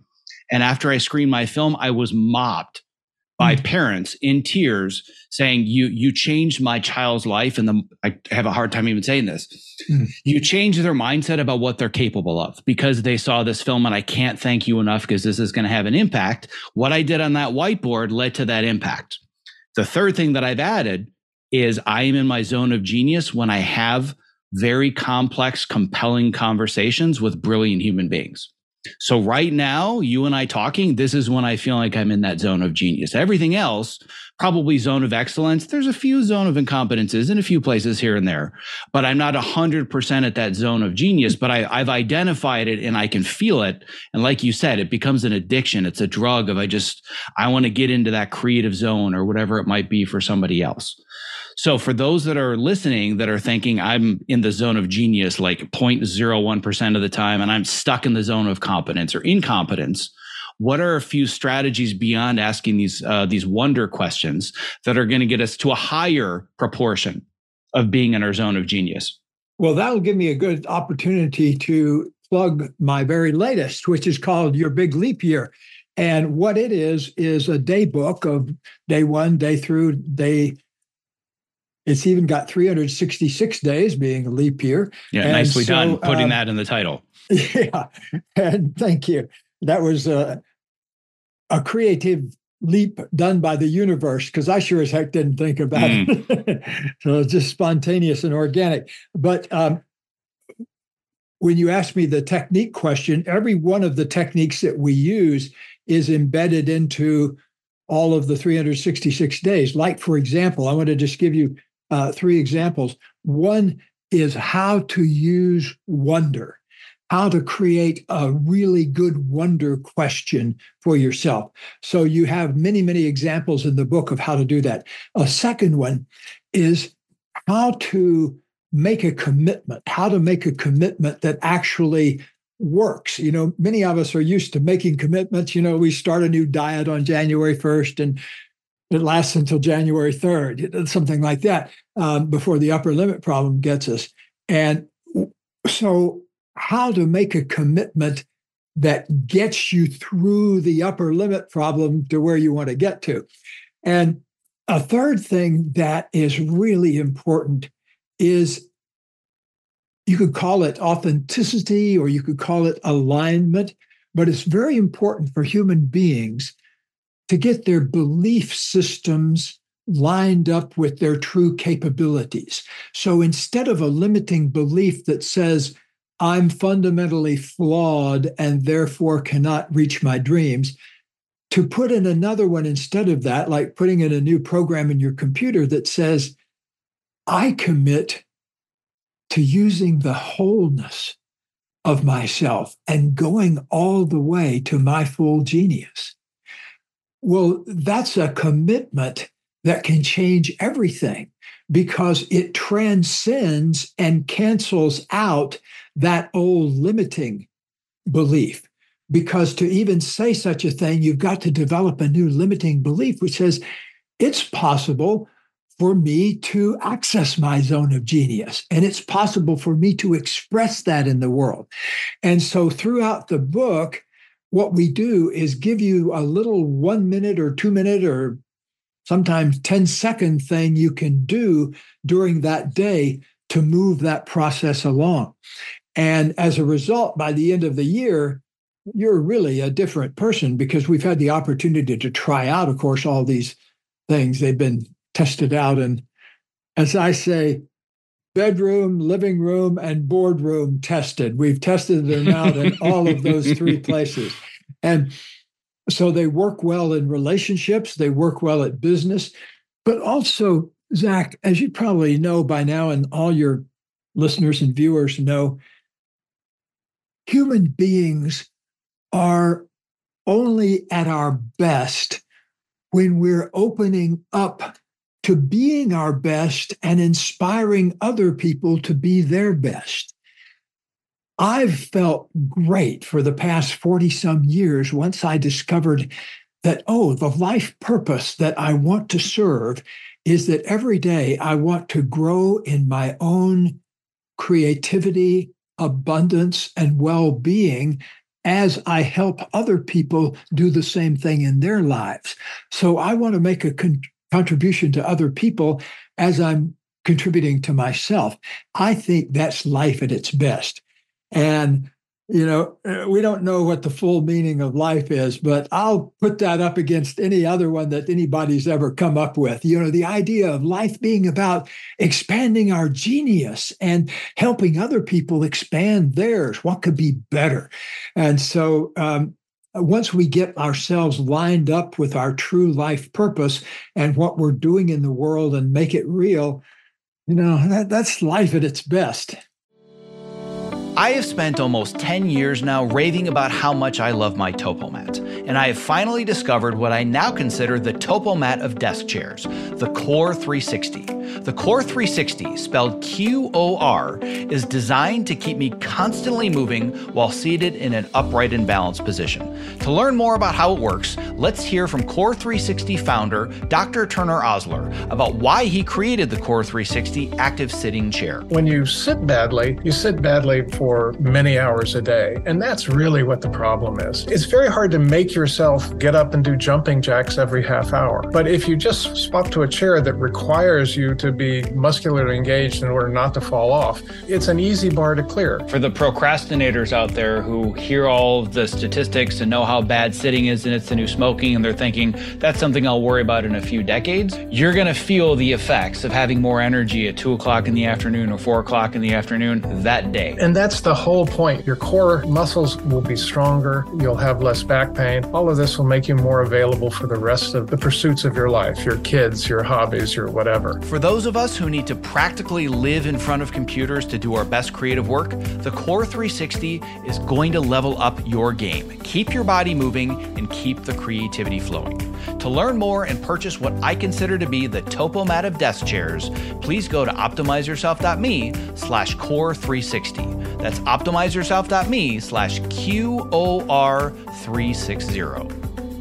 And after I screened my film, I was mobbed by parents in tears saying, you you changed my child's life. And the, I have a hard time even saying this. Mm. You changed their mindset about what they're capable of because they saw this film, and I can't thank you enough because this is going to have an impact. What I did on that whiteboard led to that impact. The third thing that I've added is I am in my zone of genius when I have very complex, compelling conversations with brilliant human beings. So right now, you and I talking, this is when I feel like I'm in that zone of genius. Everything else, probably zone of excellence. There's a few zone of incompetences in a few places here and there, but I'm not one hundred percent at that zone of genius, but I, I've identified it and I can feel it. And like you said, it becomes an addiction. It's a drug of I just, I want to get into that creative zone or whatever it might be for somebody else. So for those that are listening that are thinking I'm in the zone of genius like zero point zero one percent of the time and I'm stuck in the zone of competence or incompetence, what are a few strategies beyond asking these uh, these wonder questions that are going to get us to a higher proportion of being in our zone of genius? Well, that'll give me a good opportunity to plug my very latest, which is called Your Big Leap Year. And what it is, is a day book of day one, day through day. It's even got three hundred sixty-six days being a leap year. Yeah, and nicely so, done putting um, that in the title. Yeah, and thank you. That was a, a creative leap done by the universe because I sure as heck didn't think about mm. it. So it's just spontaneous and organic. But um, when you ask me the technique question, every one of the techniques that we use is embedded into all of the three hundred sixty-six days. Like, for example, I want to just give you Uh, three examples. One is how to use wonder, how to create a really good wonder question for yourself. So you have many, many examples in the book of how to do that. A second one is how to make a commitment, how to make a commitment that actually works. You know, many of us are used to making commitments. You know, we start a new diet on January first and it lasts until January third, something like that, um, before the upper limit problem gets us. And so how to make a commitment that gets you through the upper limit problem to where you want to get to. And a third thing that is really important is you could call it authenticity or you could call it alignment, but it's very important for human beings to get their belief systems lined up with their true capabilities. So instead of a limiting belief that says, I'm fundamentally flawed and therefore cannot reach my dreams, to put in another one instead of that, like putting in a new program in your computer that says, I commit to using the wholeness of myself and going all the way to my full genius. Well, that's a commitment that can change everything because it transcends and cancels out that old limiting belief. Because to even say such a thing, you've got to develop a new limiting belief, which says it's possible for me to access my zone of genius. And it's possible for me to express that in the world. And so throughout the book, what we do is give you a little one minute or two minute or sometimes ten second thing you can do during that day to move that process along. And as a result, by the end of the year, you're really a different person because we've had the opportunity to try out, of course, all these things. They've been tested out. And as I say, bedroom, living room, and boardroom tested. We've tested them out in all of those three places. And so they work well in relationships, they work well at business, but also, Zach, as you probably know by now, and all your listeners and viewers know, human beings are only at our best when we're opening up to being our best and inspiring other people to be their best. I've felt great for the past forty some years once I discovered that, oh, the life purpose that I want to serve is that every day I want to grow in my own creativity, abundance, and well-being as I help other people do the same thing in their lives. So I want to make a con- contribution to other people as I'm contributing to myself. I think that's life at its best. And you know, we don't know what the full meaning of life is, but I'll put that up against any other one that anybody's ever come up with. You know, the idea of life being about expanding our genius and helping other people expand theirs. What could be better? And so um, once we get ourselves lined up with our true life purpose and what we're doing in the world and make it real, you know, that, that's life at its best. I have spent almost ten years now raving about how much I love my TopoMat, and I have finally discovered what I now consider the TopoMat of desk chairs, the Core three sixty. The Core three sixty, spelled Q O R, is designed to keep me constantly moving while seated in an upright and balanced position. To learn more about how it works, let's hear from Core three sixty founder Doctor Turner Osler about why he created the Core three sixty active sitting chair. When you sit badly, you sit badly for many hours a day, and that's really what the problem is. It's very hard to make yourself get up and do jumping jacks every half hour. But if you just swap to a chair that requires you to be muscularly engaged in order not to fall off, it's an easy bar to clear. For the procrastinators out there who hear all of the statistics and know how bad sitting is and it's the new smoking, and they're thinking, that's something I'll worry about in a few decades, you're going to feel the effects of having more energy at two o'clock in the afternoon or four o'clock in the afternoon that day. And that's the whole point. Your core muscles will be stronger. You'll have less back pain. All of this will make you more available for the rest of the pursuits of your life, your kids, your hobbies, your whatever. For those of us who need to practically live in front of computers to do our best creative work, the Core three sixty is going to level up your game. Keep your body moving and keep the creativity flowing. To learn more and purchase what I consider to be the TopoMat of desk chairs, please go to optimizeyourself.me slash core 360. That's optimizeyourself.me slash Q O R 360.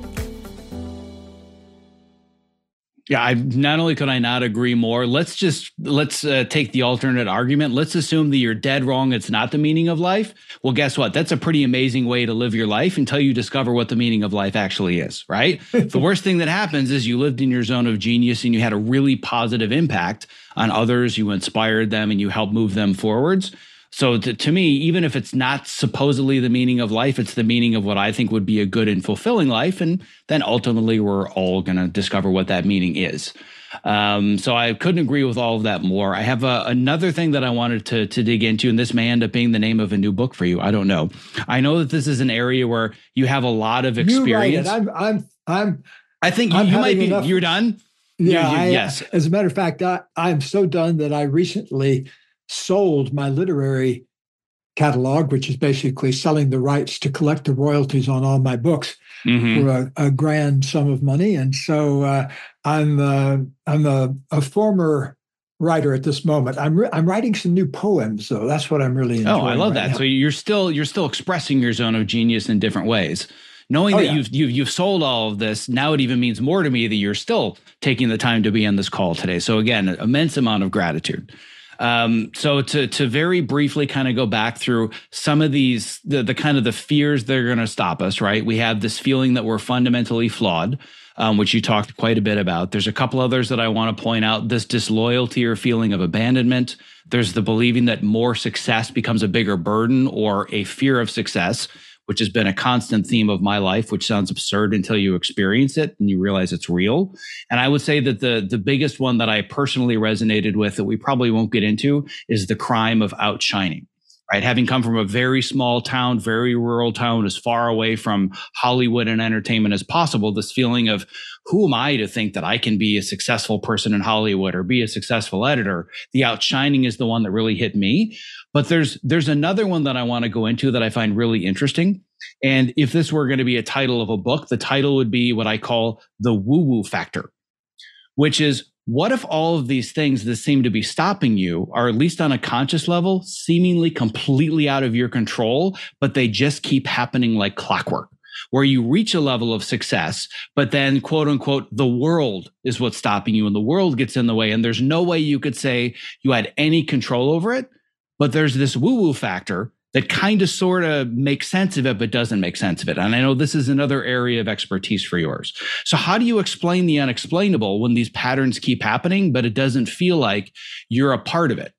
Yeah, I not only could I not agree more. Let's just let's uh, take the alternate argument. Let's assume that you're dead wrong. It's not the meaning of life. Well, guess what? That's a pretty amazing way to live your life until you discover what the meaning of life actually is, right? The worst thing that happens is you lived in your zone of genius and you had a really positive impact on others. You inspired them and you helped move them forwards. So to, to me, even if it's not supposedly the meaning of life, it's the meaning of what I think would be a good and fulfilling life. And then ultimately, we're all going to discover what that meaning is. Um, so I couldn't agree with all of that more. I have a, another thing that I wanted to, to dig into, and this may end up being the name of a new book for you. I don't know. I know that this is an area where you have a lot of experience. You write it. I'm, I'm, I'm, I think I'm you might be, enough. You're done? Yeah. You, you, I, yes. As a matter of fact, I, I'm so done that I recently sold my literary catalog, which is basically selling the rights to collect the royalties on all my books mm-hmm. for a, a grand sum of money. And so uh, I'm uh, I'm a, a former writer at this moment. I'm re- I'm writing some new poems, though. That's what I'm really enjoying. Oh, I love right that. now. So you're still you're still expressing your zone of genius in different ways. Knowing oh, that yeah. you've, you've you've sold all of this, now it even means more to me that you're still taking the time to be on this call today. So again, an immense amount of gratitude. Um, so to to very briefly kind of go back through some of these, the, the kind of the fears that are going to stop us, right? We have this feeling that we're fundamentally flawed, um, which you talked quite a bit about. There's a couple others that I want to point out. This disloyalty or feeling of abandonment. There's the believing that more success becomes a bigger burden or a fear of success, which has been a constant theme of my life, which sounds absurd until you experience it and you realize it's real. And I would say that the, the biggest one that I personally resonated with that we probably won't get into is the crime of outshining, right? Having come from a very small town, very rural town, as far away from Hollywood and entertainment as possible, this feeling of, who am I to think that I can be a successful person in Hollywood or be a successful editor? The outshining is the one that really hit me. But there's there's another one that I want to go into that I find really interesting. And if this were going to be a title of a book, the title would be what I call the woo-woo factor, which is, what if all of these things that seem to be stopping you are, at least on a conscious level, seemingly completely out of your control, but they just keep happening like clockwork, where you reach a level of success, but then, quote unquote, the world is what's stopping you and the world gets in the way. And there's no way you could say you had any control over it. But there's this woo-woo factor that kind of sort of makes sense of it, but doesn't make sense of it. And I know this is another area of expertise for yours. So how do you explain the unexplainable when these patterns keep happening, but it doesn't feel like you're a part of it?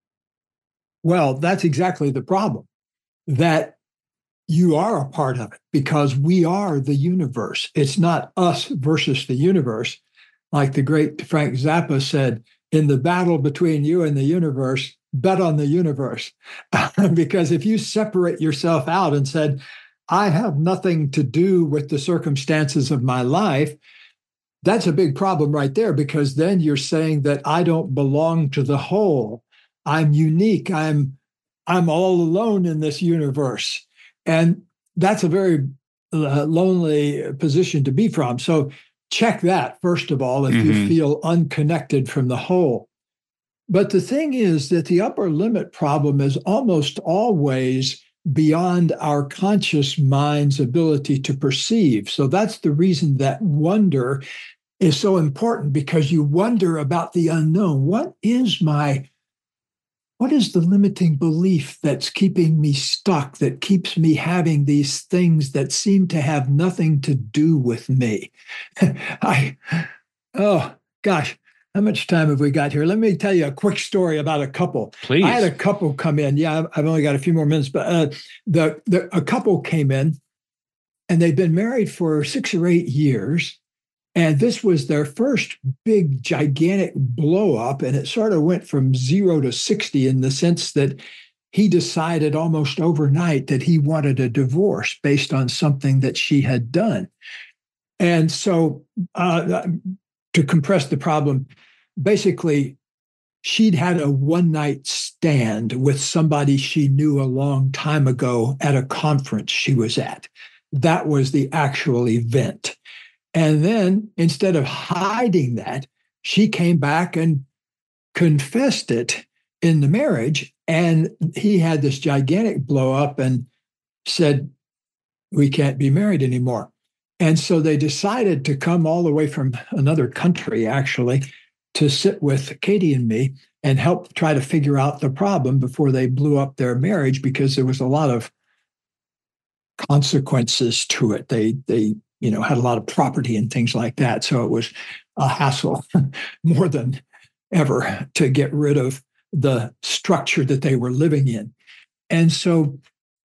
Well, that's exactly the problem, that you are a part of it because we are the universe. It's not us versus the universe. Like the great Frank Zappa said, in the battle between you and the universe, bet on the universe. Because if you separate yourself out and said, I have nothing to do with the circumstances of my life, that's a big problem right there, because then you're saying that I don't belong to the whole. I'm unique. I'm, I'm all alone in this universe. And that's a very uh, lonely position to be from. So check that, first of all, if mm-hmm. you feel unconnected from the whole. But the thing is that the upper limit problem is almost always beyond our conscious mind's ability to perceive. So that's the reason that wonder is so important, because you wonder about the unknown. What is my, what is the limiting belief that's keeping me stuck, that keeps me having these things that seem to have nothing to do with me? I, oh gosh. How much time have we got here? Let me tell you a quick story about a couple. Please. I had a couple come in. Yeah, I've only got a few more minutes, but uh, the, the a couple came in, and they've been married for six or eight years. And this was their first big, gigantic blow up. And it sort of went from zero to sixty in the sense that he decided almost overnight that he wanted a divorce based on something that she had done. And so, uh, to compress the problem, basically, she'd had a one-night stand with somebody she knew a long time ago at a conference she was at. That was the actual event. And then, instead of hiding that, she came back and confessed it in the marriage. And he had this gigantic blow up and said, we can't be married anymore. And so they decided to come all the way from another country, actually, to sit with Katie and me and help try to figure out the problem before they blew up their marriage, because there was a lot of consequences to it. They, they, you know, had a lot of property and things like that. So it was a hassle more than ever to get rid of the structure that they were living in. And so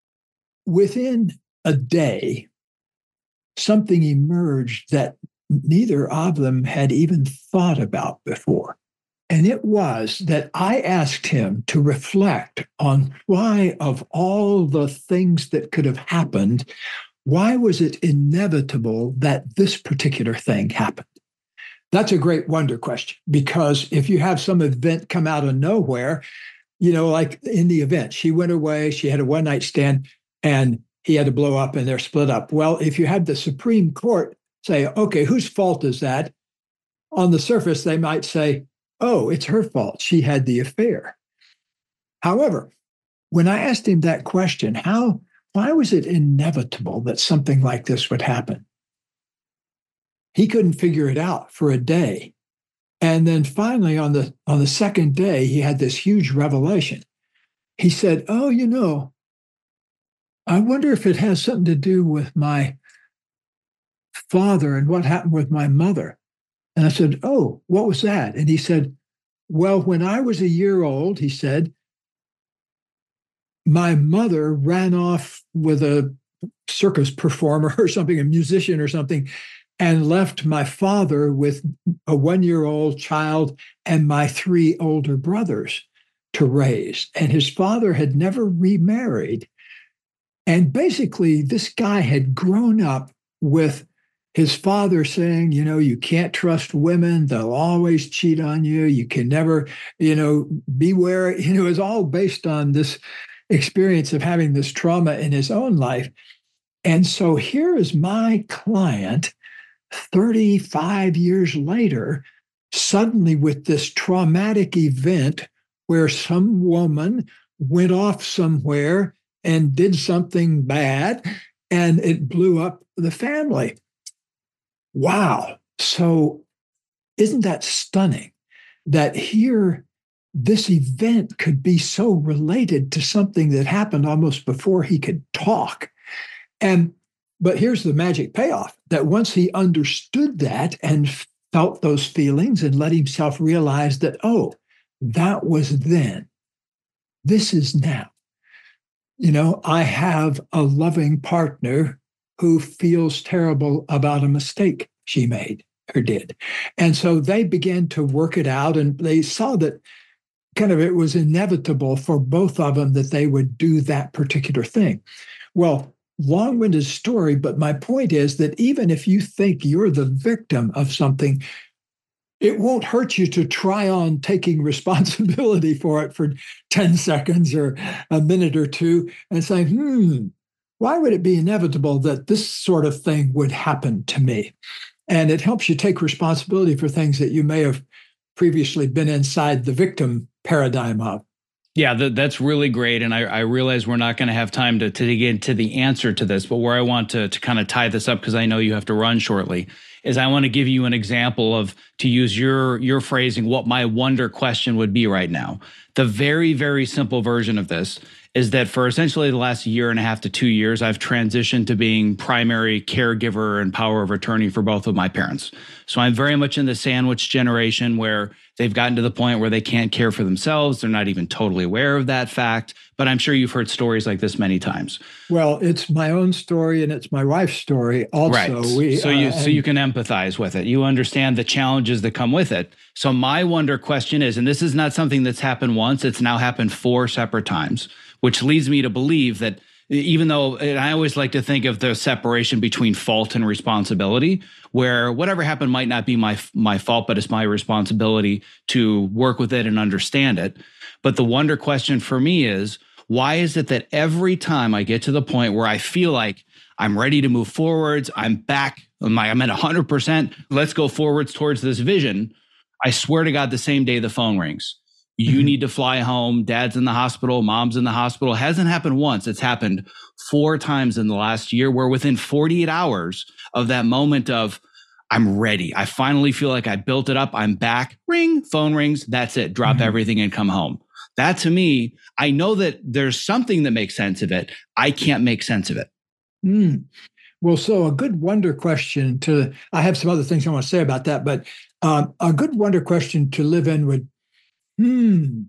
within a day, something emerged that neither of them had even thought about before. And it was that I asked him to reflect on why, of all the things that could have happened, why was it inevitable that this particular thing happened? That's a great wonder question, because if you have some event come out of nowhere, you know, like in the event, she went away, she had a one-night stand, and he had to blow up and they're split up. Well, if you had the Supreme Court say, okay, whose fault is that? On the surface, they might say, oh, it's her fault. She had the affair. However, when I asked him that question, how, why was it inevitable that something like this would happen? He couldn't figure it out for a day. And then finally, on the, on the second day, he had this huge revelation. He said, oh, you know, I wonder if it has something to do with my father and what happened with my mother. And I said, oh, what was that? And he said, well, when I was a year old, he said, my mother ran off with a circus performer or something, a musician or something, and left my father with a one-year-old child and my three older brothers to raise. And his father had never remarried. And basically, this guy had grown up with his father saying, you know, you can't trust women. They'll always cheat on you. You can never, you know, beware. You know, it's all based on this experience of having this trauma in his own life. And so here is my client, thirty-five years later, suddenly with this traumatic event where some woman went off somewhere and did something bad, and it blew up the family. Wow. So isn't that stunning that here this event could be so related to something that happened almost before he could talk. And but here's the magic payoff, that once he understood that and felt those feelings and let himself realize that, oh, that was then, this is now. You know, I have a loving partner who feels terrible about a mistake she made or did. And so they began to work it out, and they saw that kind of it was inevitable for both of them that they would do that particular thing. Well, long-winded story, but my point is that even if you think you're the victim of something, it won't hurt you to try on taking responsibility for it for ten seconds or a minute or two and say, hmm, why would it be inevitable that this sort of thing would happen to me? And it helps you take responsibility for things that you may have previously been inside the victim paradigm of. Yeah, th- that's really great. And I, I realize we're not going to have time to, to get into the answer to this, but where I want to, to kind of tie this up, because I know you have to run shortly, is I want to give you an example of, to use your, your phrasing, what my wonder question would be right now. The very, very simple version of this is that for essentially the last year and a half to two years, I've transitioned to being primary caregiver and power of attorney for both of my parents. So I'm very much in the sandwich generation where they've gotten to the point where they can't care for themselves. They're not even totally aware of that fact. But I'm sure you've heard stories like this many times. Well, it's my own story and it's my wife's story also. Right. We, so you uh, so you can empathize with it. You understand the challenges that come with it. So my wonder question is, and this is not something that's happened once, it's now happened four separate times, which leads me to believe that even though, and I always like to think of the separation between fault and responsibility, where whatever happened might not be my my fault, but it's my responsibility to work with it and understand it. But the wonder question for me is, why is it that every time I get to the point where I feel like I'm ready to move forwards, I'm back, I'm at one hundred percent, let's go forwards towards this vision, I swear to God, the same day the phone rings. You need to fly home. Dad's in the hospital. Mom's in the hospital. It hasn't happened once. It's happened four times in the last year, where within forty-eight hours of that moment of, I'm ready, I finally feel like I built it up. I'm back. Ring, phone rings. That's it. Drop mm-hmm. everything and come home. That to me, I know that there's something that makes sense of it. I can't make sense of it. Mm. Well, so a good wonder question to, I have some other things I want to say about that, but um, a good wonder question to live in would, Hmm.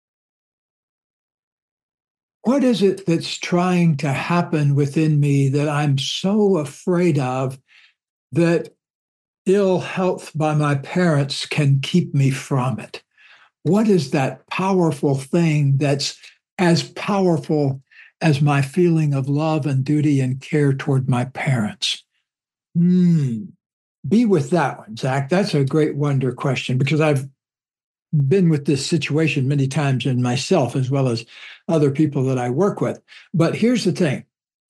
What is it that's trying to happen within me that I'm so afraid of that ill health by my parents can keep me from it? What is that powerful thing that's as powerful as my feeling of love and duty and care toward my parents? Hmm. Be with that one, Zach. That's a great wonder question, because I've been with this situation many times in myself as well as other people that I work with. But here's the thing.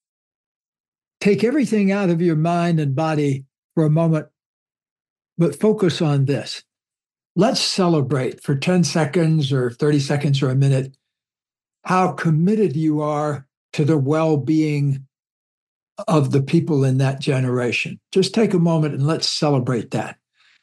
Take everything out of your mind and body for a moment, but focus on this. Let's celebrate for ten seconds or thirty seconds or a minute how committed you are to the well-being of the people in that generation. Just take a moment and let's celebrate that.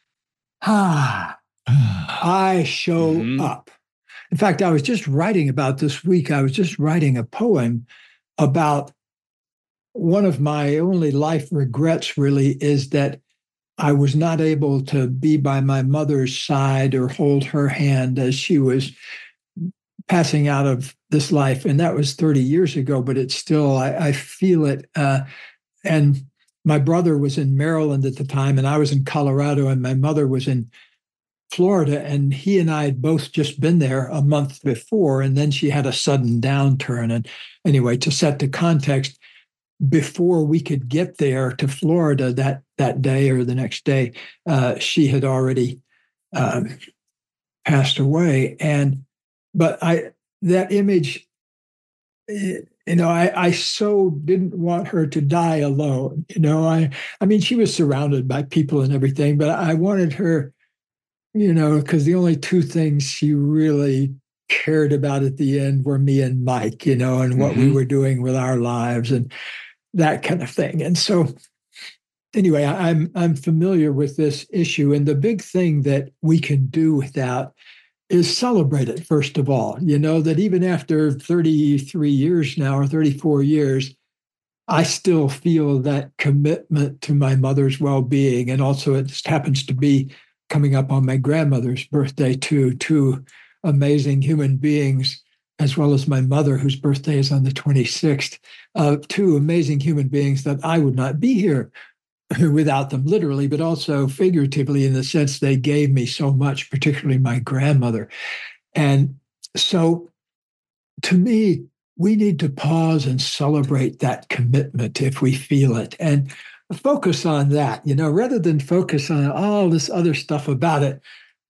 Ah. I show mm-hmm. up. In fact, I was just writing about this week, I was just writing a poem about one of my only life regrets, really, is that I was not able to be by my mother's side or hold her hand as she was passing out of this life. And that was thirty years ago, but it's still, I, I feel it. Uh, and my brother was in Maryland at the time, and I was in Colorado, and my mother was in Florida, and he and I had both just been there a month before, and then she had a sudden downturn. And anyway, to set the context, before we could get there to Florida that that day or the next day, uh, she had already um, passed away. And but I that image, you know, I, I so didn't want her to die alone. You know, I I mean, she was surrounded by people and everything, but I wanted her, you know, because the only two things she really cared about at the end were me and Mike, you know, and what mm-hmm. we were doing with our lives and that kind of thing. And so anyway, I'm I'm familiar with this issue. And the big thing that we can do with that is celebrate it, first of all. You know, that even after thirty-three years now, or thirty-four years, I still feel that commitment to my mother's well-being. And also it just happens to be coming up on my grandmother's birthday too, two amazing human beings, as well as my mother, whose birthday is on the twenty-sixth, uh, two amazing human beings that I would not be here without them, literally, but also figuratively, in the sense they gave me so much, particularly my grandmother. And so to me, we need to pause and celebrate that commitment if we feel it, and focus on that, you know, rather than focus on all this other stuff about it.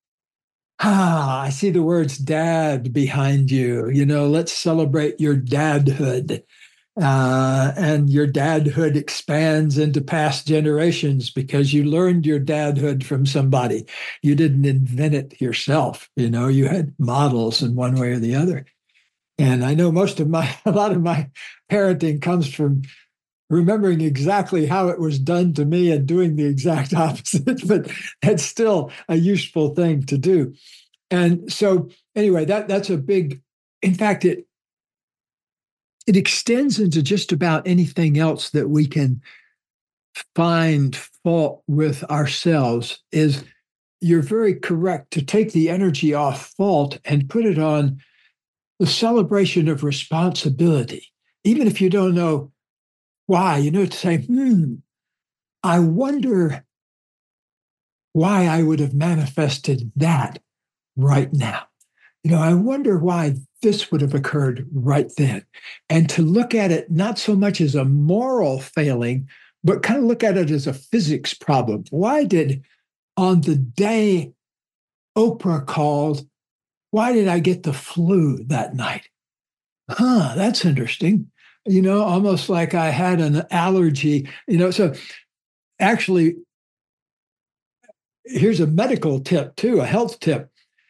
Ah, I see the words dad behind you. You know, let's celebrate your dadhood. Uh, and your dadhood expands into past generations because you learned your dadhood from somebody. You didn't invent it yourself. You know, you had models in one way or the other. And I know most of my, a lot of my parenting comes from remembering exactly how it was done to me and doing the exact opposite, but that's still a useful thing to do. And so anyway, that that's a big, in fact, it it extends into just about anything else that we can find fault with ourselves. Is you're very correct to take the energy off fault and put it on the celebration of responsibility. Even if you don't know why, you know, to say, hmm, I wonder why I would have manifested that right now. You know, I wonder why this would have occurred right then. And to look at it not so much as a moral failing, but kind of look at it as a physics problem. Why did, on the day Oprah called, why did I get the flu that night? Huh, that's interesting. You know, almost like I had an allergy, you know. So actually, here's a medical tip too, a health tip.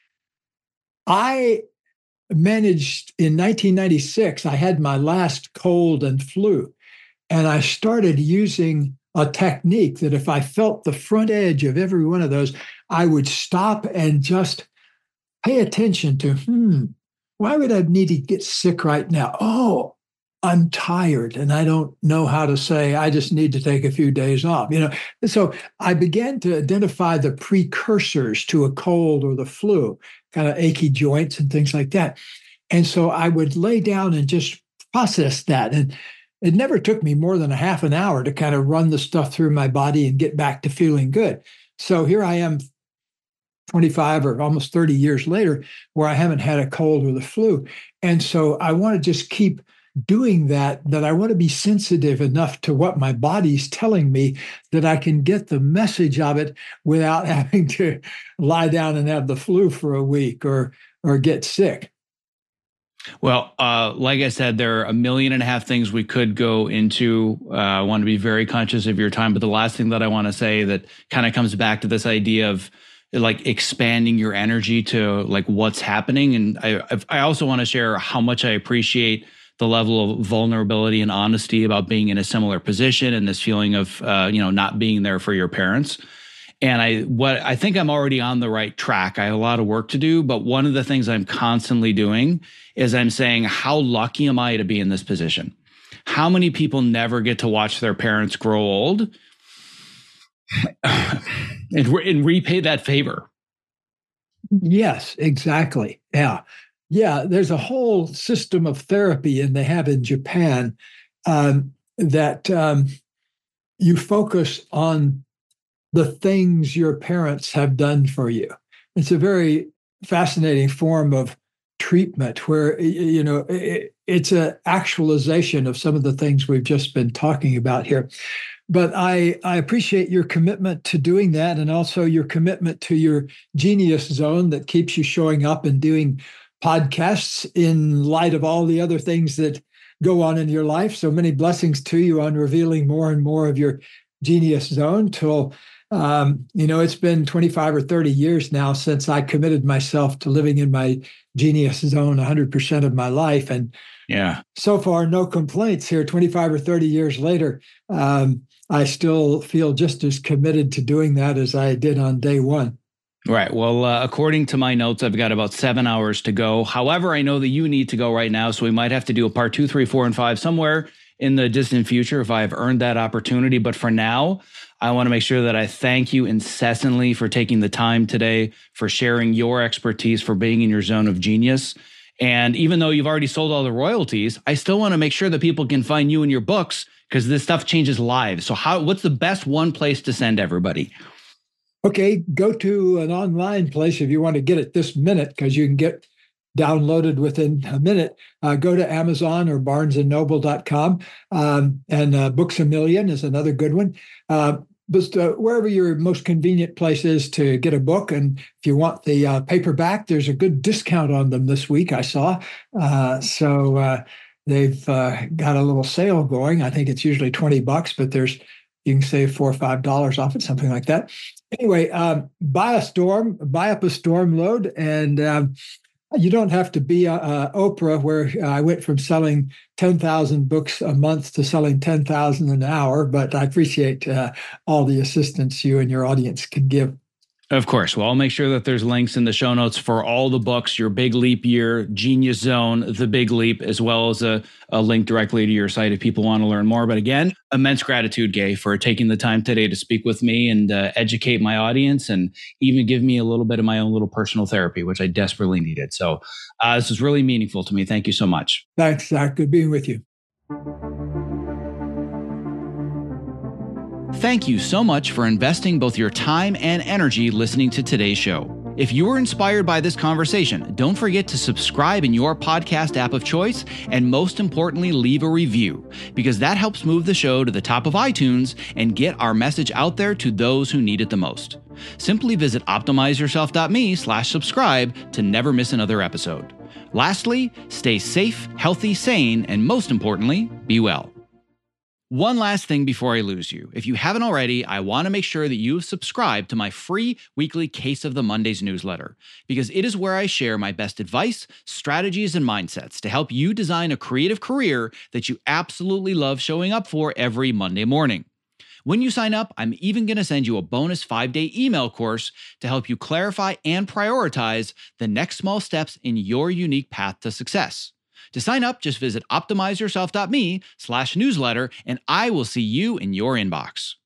I managed in nineteen ninety-six, I had my last cold and flu, and I started using a technique that if I felt the front edge of every one of those, I would stop and just pay attention to, hmm, why would I need to get sick right now? Oh, I'm tired and I don't know how to say, I just need to take a few days off. You know, so I began to identify the precursors to a cold or the flu, kind of achy joints and things like that. And so I would lay down and just process that. And it never took me more than a half an hour to kind of run the stuff through my body and get back to feeling good. So here I am twenty-five or almost thirty years later, where I haven't had a cold or the flu. And so I want to just keep doing that, that I want to be sensitive enough to what my body's telling me that I can get the message of it without having to lie down and have the flu for a week or or get sick. Well, uh, like I said, there are a million and a half things we could go into. Uh, I want to be very conscious of your time. But the last thing that I want to say that kind of comes back to this idea of like expanding your energy to like what's happening. And I, I also want to share how much I appreciate the level of vulnerability and honesty about being in a similar position and this feeling of, uh, you know, not being there for your parents. And I, what I think I'm already on the right track. I have a lot of work to do, but one of the things I'm constantly doing is I'm saying, how lucky am I to be in this position? How many people never get to watch their parents grow old and, and repay that favor? Yes, exactly. Yeah. Yeah, there's a whole system of therapy, and they have in Japan, um, that um, you focus on the things your parents have done for you. It's a very fascinating form of treatment where, you know, it, it's an actualization of some of the things we've just been talking about here. But I, I appreciate your commitment to doing that, and also your commitment to your genius zone that keeps you showing up and doing podcasts in light of all the other things that go on in your life. So many blessings to you on revealing more and more of your genius zone till, um, you know, it's been twenty-five or thirty years now since I committed myself to living in my genius zone one hundred percent of my life. And yeah, so far, no complaints here. twenty-five or thirty years later, um, I still feel just as committed to doing that as I did on day one. Right. Well, uh, according to my notes, I've got about seven hours to go. However, I know that you need to go right now, so we might have to do a part two, three, four, and five somewhere in the distant future if I have earned that opportunity. But for now, I want to make sure that I thank you incessantly for taking the time today, for sharing your expertise, for being in your zone of genius. And even though you've already sold all the royalties, I still want to make sure that people can find you in your books because this stuff changes lives. So how? What's the best one place to send everybody? Okay, go to an online place if you want to get it this minute, because you can get downloaded within a minute. Uh, go to Amazon or barnes and noble dot com. Um, and uh, Books A Million is another good one. Uh, but uh, wherever your most convenient place is to get a book. And if you want the uh, paperback, there's a good discount on them this week, I saw. Uh, so uh, they've uh, got a little sale going. I think it's usually twenty bucks, but there's you can save four or five dollars off it, something like that. Anyway, um, buy a storm, buy up a storm load, and um, you don't have to be a, a Oprah, where I went from selling ten thousand books a month to selling ten thousand an hour. But I appreciate uh, all the assistance you and your audience can give. Of course. Well, I'll make sure that there's links in the show notes for all the books, your Big Leap Year, Genius Zone, The Big Leap, as well as a, a link directly to your site if people want to learn more. But again, immense gratitude, Gay, for taking the time today to speak with me and uh, educate my audience and even give me a little bit of my own little personal therapy, which I desperately needed. So uh, this was really meaningful to me. Thank you so much. Thanks, Zach. Good being with you. Thank you so much for investing both your time and energy listening to today's show. If you were inspired by this conversation, don't forget to subscribe in your podcast app of choice, and most importantly, leave a review, because that helps move the show to the top of iTunes and get our message out there to those who need it the most. Simply visit optimize yourself dot me slash subscribe to never miss another episode. Lastly, stay safe, healthy, sane, and most importantly, be well. One last thing before I lose you. If you haven't already, I want to make sure that you've subscribed to my free weekly Case of the Mondays newsletter, because it is where I share my best advice, strategies, and mindsets to help you design a creative career that you absolutely love showing up for every Monday morning. When you sign up, I'm even going to send you a bonus five-day email course to help you clarify and prioritize the next small steps in your unique path to success. To sign up, just visit optimize yourself dot me slash newsletter, and I will see you in your inbox.